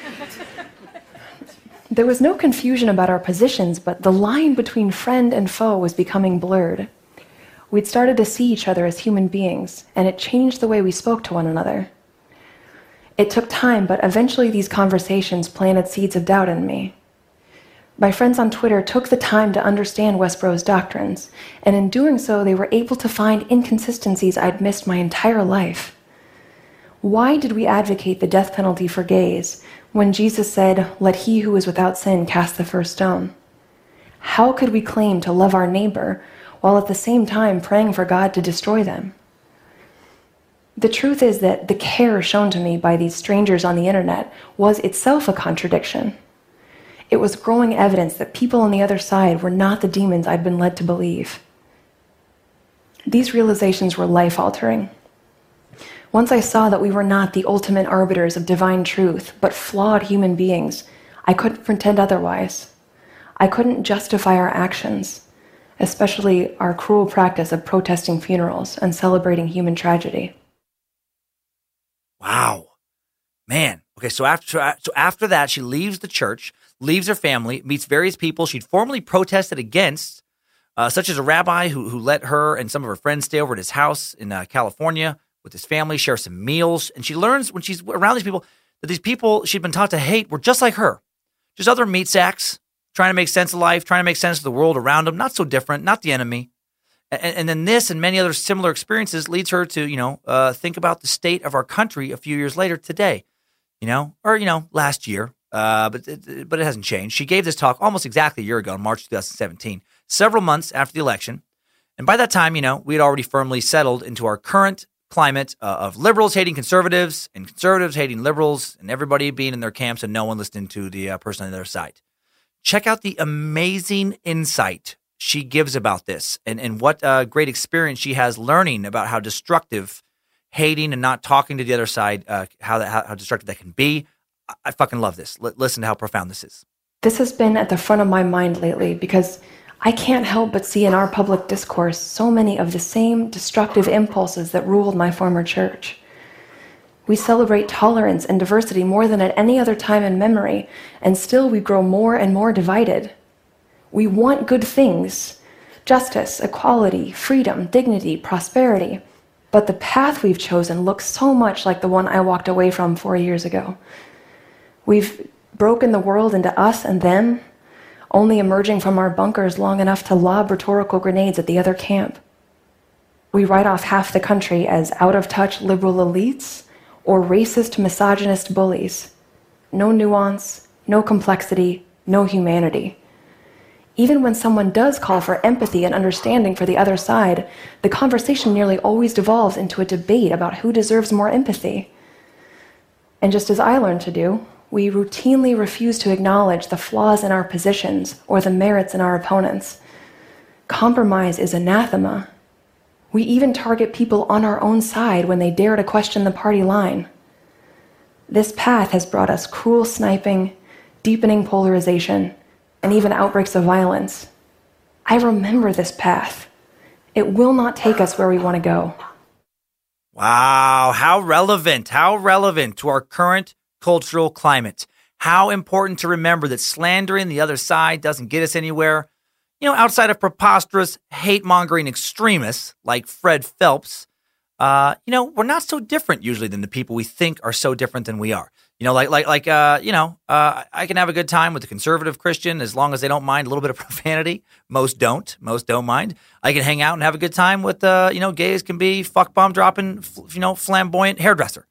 There was no confusion about our positions, but the line between friend and foe was becoming blurred. We'd started to see each other as human beings, and it changed the way we spoke to one another. It took time, but eventually these conversations planted seeds of doubt in me. My friends on Twitter took the time to understand Westboro's doctrines, and in doing so, they were able to find inconsistencies I'd missed my entire life. Why did we advocate the death penalty for gays when Jesus said, "Let he who is without sin cast the first stone"? How could we claim to love our neighbor while at the same time praying for God to destroy them? The truth is that the care shown to me by these strangers on the internet was itself a contradiction. It was growing evidence that people on the other side were not the demons I'd been led to believe. These realizations were life-altering. Once I saw that we were not the ultimate arbiters of divine truth, but flawed human beings, I couldn't pretend otherwise. I couldn't justify our actions, especially our cruel practice of protesting funerals and celebrating human tragedy. Wow. Man. Okay, so after that, she leaves the church, leaves her family, meets various people she'd formerly protested against, such as a rabbi who let her and some of her friends stay over at his house in California with his family, share some meals. And she learns when she's around these people that these people she'd been taught to hate were just like her, just other meat sacks, trying to make sense of life, trying to make sense of the world around them, not so different, not the enemy. And then this and many other similar experiences leads her to, think about the state of our country a few years later today, last year, but it hasn't changed. She gave this talk almost exactly a year ago in March 2017, several months after the election. And by that time, we had already firmly settled into our current climate of liberals hating conservatives and conservatives hating liberals and everybody being in their camps and no one listening to the person on the other side. check out the amazing insight she gives about this and what great experience she has learning about how destructive hating and not talking to the other side, how destructive that can be. I fucking love this. Listen to how profound this is. This has been at the front of my mind lately because I can't help but see in our public discourse so many of the same destructive impulses that ruled my former church. We celebrate tolerance and diversity more than at any other time in memory, and still we grow more and more divided. We want good things: justice, equality, freedom, dignity, prosperity. But the path we've chosen looks so much like the one I walked away from 4 years ago. We've broken the world into us and them, only emerging from our bunkers long enough to lob rhetorical grenades at the other camp. We write off half the country as out-of-touch liberal elites or racist, misogynist bullies. No nuance, no complexity, no humanity. Even when someone does call for empathy and understanding for the other side, the conversation nearly always devolves into a debate about who deserves more empathy. And just as I learned to do, we routinely refuse to acknowledge the flaws in our positions or the merits in our opponents. Compromise is anathema. We even target people on our own side when they dare to question the party line. This path has brought us cruel sniping, deepening polarization, and even outbreaks of violence. I remember this path. It will not take us where we want to go. Wow, how relevant to our current cultural climate. How important to remember that slandering the other side doesn't get us anywhere. Outside of preposterous, hate-mongering extremists like Fred Phelps, we're not so different usually than the people we think are so different than we are. I can have a good time with a conservative Christian as long as they don't mind a little bit of profanity. Most don't mind. I can hang out and have a good time with, gays can be fuck bomb dropping, flamboyant hairdresser.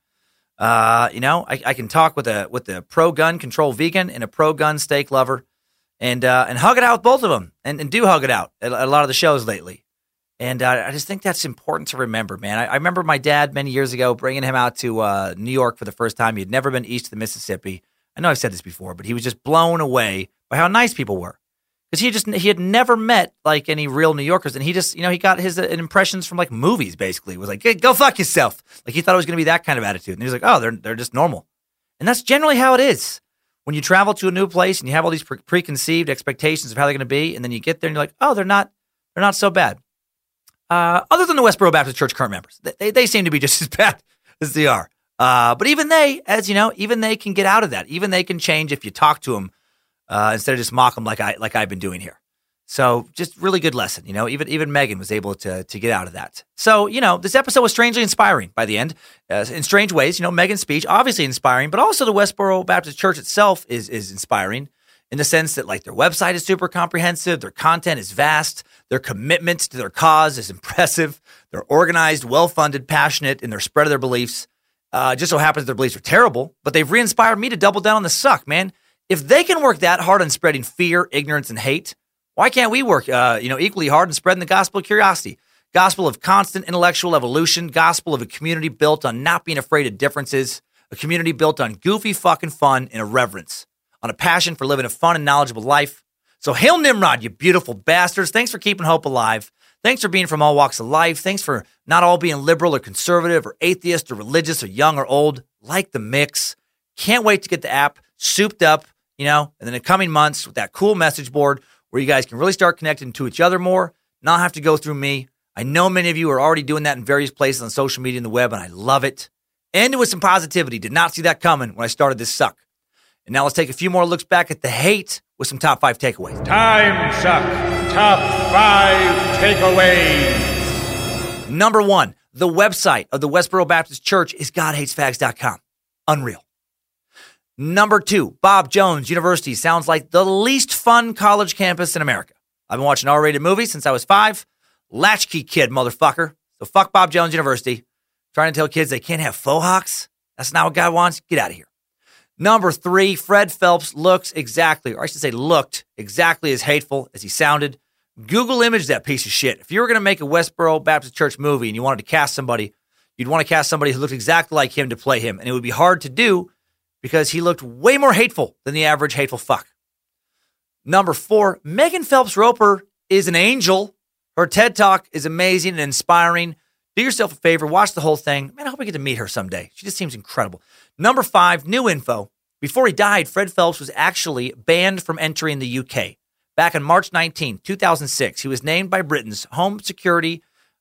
I can talk with a pro-gun control vegan and a pro-gun steak lover and hug it out with both of them and do hug it out at a lot of the shows lately. And I just think that's important to remember, man. I remember my dad many years ago bringing him out to New York for the first time. He had never been east of the Mississippi. I know I've said this before, but he was just blown away by how nice people were. Because he had never met like any real New Yorkers, and he just, he got his impressions from like movies. Basically, it was like, hey, go fuck yourself. Like he thought it was going to be that kind of attitude, and he was like, oh, they're just normal, and that's generally how it is when you travel to a new place and you have all these preconceived expectations of how they're going to be, and then you get there and you're like, oh, they're not so bad. Other than the Westboro Baptist Church current members, they seem to be just as bad as they are. But even they, as you know, even they can get out of that. Even they can change if you talk to them instead of just mock them like I've been doing here. So just really good lesson. Even Megan was able to get out of that. So this episode was strangely inspiring by the end, in strange ways. Megan's speech obviously inspiring, but also the Westboro Baptist Church itself is inspiring. In the sense that like their website is super comprehensive, their content is vast, their commitment to their cause is impressive, they're organized, well-funded, passionate in their spread of their beliefs. Just so happens their beliefs are terrible, but they've re-inspired me to double down on the suck, man. If they can work that hard on spreading fear, ignorance, and hate, why can't we work equally hard in spreading the gospel of curiosity, gospel of constant intellectual evolution, gospel of a community built on not being afraid of differences, a community built on goofy fucking fun and irreverence, on a passion for living a fun and knowledgeable life. So hail Nimrod, you beautiful bastards. Thanks for keeping hope alive. Thanks for being from all walks of life. Thanks for not all being liberal or conservative or atheist or religious or young or old. Like the mix. Can't wait to get the app souped up, and in the coming months with that cool message board where you guys can really start connecting to each other more, not have to go through me. I know many of you are already doing that in various places on social media and the web, and I love it. Ended with some positivity. Did not see that coming when I started this suck. And now let's take a few more looks back at the hate with some top 5 takeaways. Time Suck Top 5 Takeaways. Number 1, the website of the Westboro Baptist Church is GodHatesFags.com. Unreal. Number 2, Bob Jones University sounds like the least fun college campus in America. I've been watching R-rated movies since I was 5. Latchkey kid, motherfucker. So fuck Bob Jones University. Trying to tell kids they can't have faux hawks? That's not what God wants? Get out of here. Number 3, Fred Phelps looked exactly as hateful as he sounded. Google image that piece of shit. If you were going to make a Westboro Baptist Church movie and you wanted to cast somebody, you'd want to cast somebody who looked exactly like him to play him. And it would be hard to do because he looked way more hateful than the average hateful fuck. Number 4, Megan Phelps Roper is an angel. Her TED Talk is amazing and inspiring. Do yourself a favor, watch the whole thing. Man, I hope I get to meet her someday. She just seems incredible. Number 5, new info. Before he died, Fred Phelps was actually banned from entering the UK. Back on March 19, 2006, he was named by Britain's Home Secretary,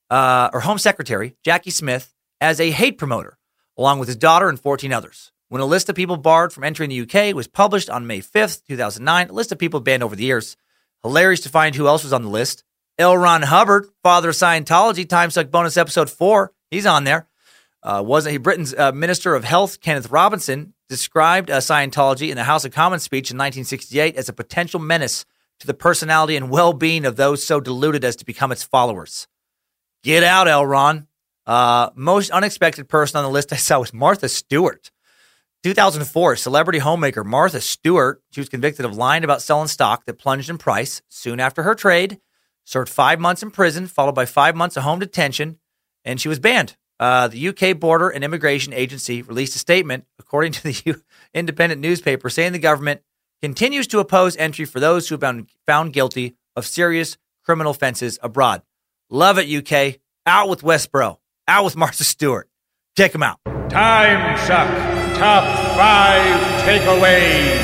Jackie Smith, as a hate promoter, along with his daughter and 14 others. When a list of people barred from entering the UK was published on May 5th, 2009, a list of people banned over the years. Hilarious to find who else was on the list. L. Ron Hubbard, father of Scientology, Timesuck bonus episode 4. He's on there. Britain's Minister of Health, Kenneth Robinson, described Scientology in the House of Commons speech in 1968 as a potential menace to the personality and well-being of those so deluded as to become its followers. Get out, L. Ron. Most unexpected person on the list I saw was Martha Stewart. 2004, celebrity homemaker Martha Stewart, she was convicted of lying about selling stock that plunged in price soon after her trade, served 5 months in prison, followed by 5 months of home detention, and she was banned. The UK Border and Immigration Agency released a statement, according to the independent newspaper, saying the government continues to oppose entry for those who have been found guilty of serious criminal offenses abroad. Love it, UK. Out with Westboro. Out with Martha Stewart. Check them out. Time Suck. Top 5 takeaways.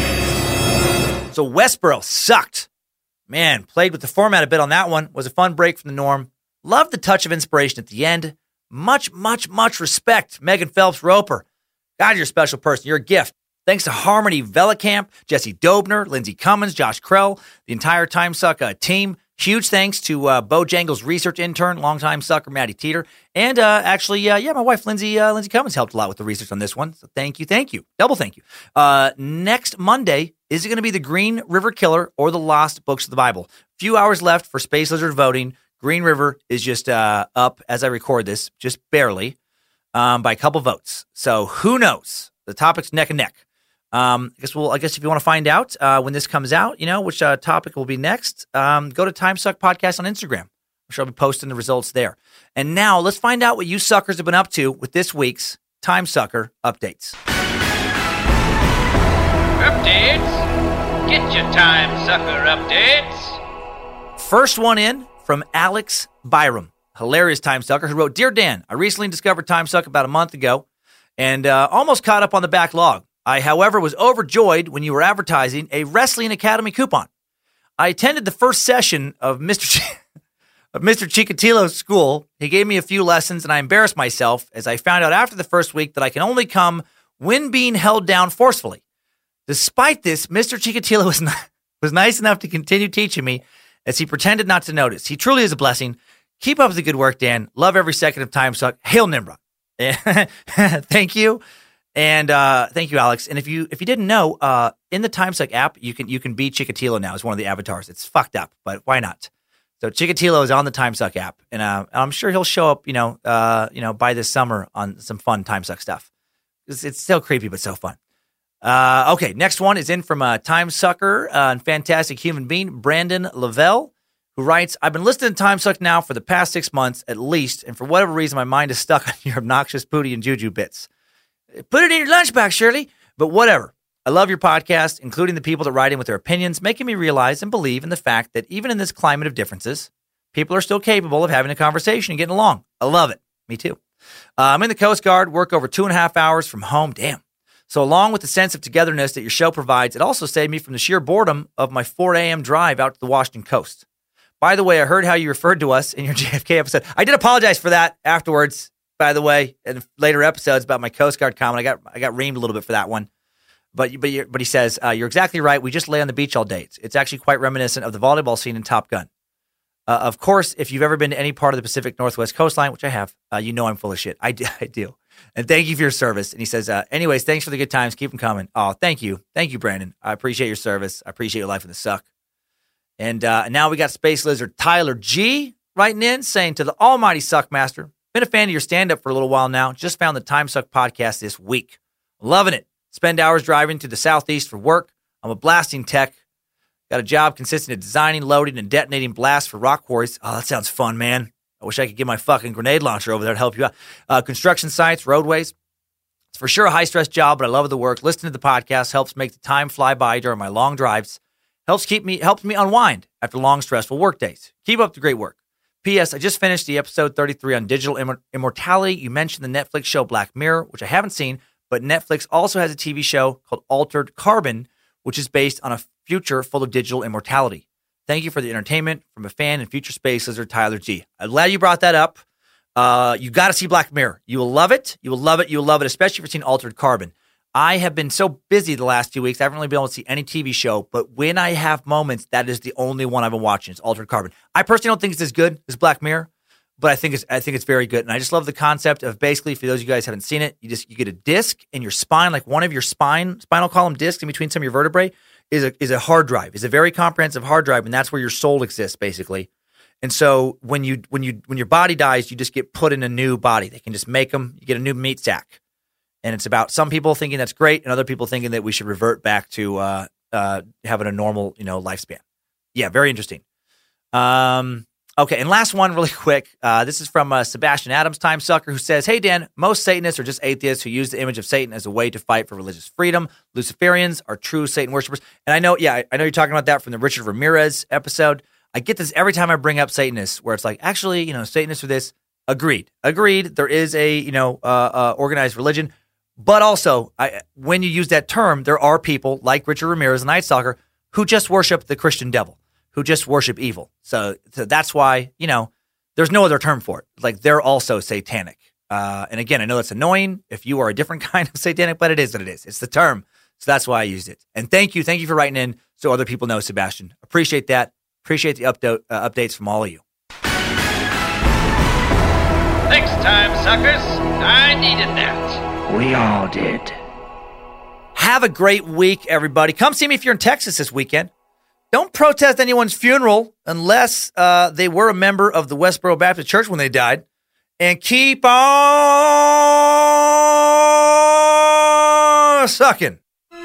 So Westboro sucked. Man, played with the format a bit on that one. Was a fun break from the norm. Loved the touch of inspiration at the end. Much, much, much respect, Megan Phelps Roper. God, you're a special person. You're a gift. Thanks to Harmony Velicamp, Jesse Dobner, Lindsey Cummins, Josh Krell, the entire Timesuck team. Huge thanks to Bojangles research intern, longtime sucker Maddie Teeter, and my wife Lindsey Cummins helped a lot with the research on this one. So thank you, double thank you. Next Monday, is it going to be the Green River Killer or the Lost Books of the Bible? Few hours left for Space Lizard voting. Green River is just up as I record this, just barely, by a couple votes. So who knows? The topic's neck and neck. I guess if you want to find out when this comes out, which topic will be next, go to Timesuck Podcast on Instagram. I'm sure I'll be posting the results there. And now let's find out what you suckers have been up to with this week's Timesucker Updates. Updates? Get your Timesucker updates. First one in from Alex Byram, hilarious Timesucker, who wrote, Dear Dan, I recently discovered Timesuck about a month ago and almost caught up on the backlog. I, however, was overjoyed when you were advertising a Wrestling Academy coupon. I attended the first session of Mr. Chikatilo's school. He gave me a few lessons, and I embarrassed myself as I found out after the first week that I can only come when being held down forcefully. Despite this, Mr. Chikatilo was nice enough to continue teaching me as he pretended not to notice. He truly is a blessing. Keep up the good work, Dan. Love every second of Timesuck. Hail Nimrod. Thank you. And thank you, Alex. And if you didn't know, in the Timesuck app, you can be Chikatilo now as one of the avatars. It's fucked up, but why not? So Chikatilo is on the Timesuck app, and I'm sure he'll show up, by this summer on some fun Timesuck stuff. It's still creepy, but so fun. Okay, next one is in from a Timesucker and fantastic human being, Brandon Lavelle, who writes, I've been listening to Timesuck now for the past 6 months at least, and for whatever reason, my mind is stuck on your obnoxious Pootie and Juju bits. Put it in your lunchbox, Shirley. But whatever. I love your podcast, including the people that write in with their opinions, making me realize and believe in the fact that even in this climate of differences, people are still capable of having a conversation and getting along. I love it. Me too. I'm in the Coast Guard, work over 2.5 hours from home. Damn. So along with the sense of togetherness that your show provides, it also saved me from the sheer boredom of my 4 a.m. drive out to the Washington coast. By the way, I heard how you referred to us in your JFK episode. I did apologize for that afterwards, by the way, in later episodes about my Coast Guard comment. I got reamed a little bit for that one. But he says, you're exactly right. We just lay on the beach all day. It's actually quite reminiscent of the volleyball scene in Top Gun. Of course, if you've ever been to any part of the Pacific Northwest coastline, which I have, you know I'm full of shit. I do. And thank you for your service. And he says, anyways, thanks for the good times. Keep them coming. Oh, thank you. Thank you, Brandon. I appreciate your service. I appreciate your life in the suck. And now we got Space Lizard Tyler G writing in saying, to the almighty Suckmaster, been a fan of your stand-up for a little while now. Just found the Timesuck podcast this week. Loving it. Spend hours driving to the southeast for work. I'm a blasting tech. Got a job consisting of designing, loading, and detonating blasts for rock quarries. Oh, that sounds fun, man. I wish I could get my fucking grenade launcher over there to help you out. Construction sites, roadways. It's for sure a high-stress job, but I love the work. Listening to the podcast helps make the time fly by during my long drives. Helps me unwind after long, stressful work days. Keep up the great work. P.S. I just finished the episode 33 on digital immortality. You mentioned the Netflix show Black Mirror, which I haven't seen, but Netflix also has a TV show called Altered Carbon, which is based on a future full of digital immortality. Thank you for the entertainment from a fan in Future Space Lizard, Tyler G. I'm glad you brought that up. You got to see Black Mirror. You will love it. You will love it. You will love it, especially if you've seen Altered Carbon. I have been so busy the last 2 weeks, I haven't really been able to see any TV show, but when I have moments, that is the only one I've been watching. It's Altered Carbon. I personally don't think it's as good as Black Mirror, but I think it's very good. And I just love the concept of basically, for those of you guys who haven't seen it, you get a disc in your spine, like one of your spinal column discs in between some of your vertebrae is a hard drive. It's a very comprehensive hard drive, and that's where your soul exists, basically. And so when your body dies, you just get put in a new body. They can just make them. You get a new meat sack. And it's about some people thinking that's great and other people thinking that we should revert back to having a normal, lifespan. Yeah, very interesting. Okay, and last one really quick. This is from Sebastian Adams, Time Sucker, who says, "Hey, Dan, most Satanists are just atheists who use the image of Satan as a way to fight for religious freedom. Luciferians are true Satan worshipers." And I know you're talking about that from the Richard Ramirez episode. I get this every time I bring up Satanists, where it's like, actually, Satanists are this. Agreed. There is a, organized religion. But also, when you use that term, there are people like Richard Ramirez, the Night Stalker, who just worship the Christian devil, who just worship evil. So that's why, there's no other term for it. Like, they're also satanic. And again, I know that's annoying if you are a different kind of satanic, but it is what it is. It's the term. So that's why I used it. And thank you for writing in so other people know, Sebastian. Appreciate that. Appreciate the updates from all of you. Next time, suckers, I needed that. We all did. Have a great week, everybody. Come see me if you're in Texas this weekend. Don't protest anyone's funeral unless they were a member of the Westboro Baptist Church when they died. And keep on sucking.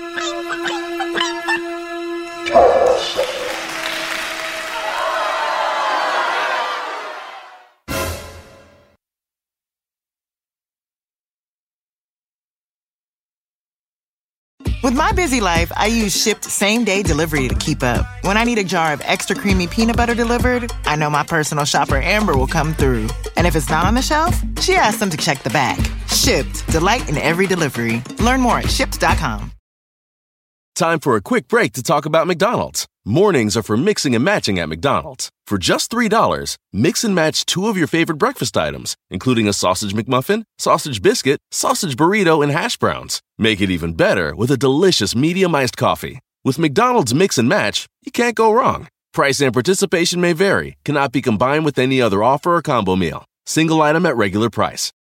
With my busy life, I use Shipt same-day delivery to keep up. When I need a jar of extra creamy peanut butter delivered, I know my personal shopper Amber will come through. And if it's not on the shelf, she asks them to check the back. Shipt. Delight in every delivery. Learn more at Shipt.com. Time for a quick break to talk about McDonald's. Mornings are for mixing and matching at McDonald's. For just $3, mix and match 2 of your favorite breakfast items, including a sausage McMuffin, sausage biscuit, sausage burrito, and hash browns. Make it even better with a delicious medium-iced coffee. With McDonald's Mix and Match, you can't go wrong. Price and participation may vary, cannot be combined with any other offer or combo meal. Single item at regular price.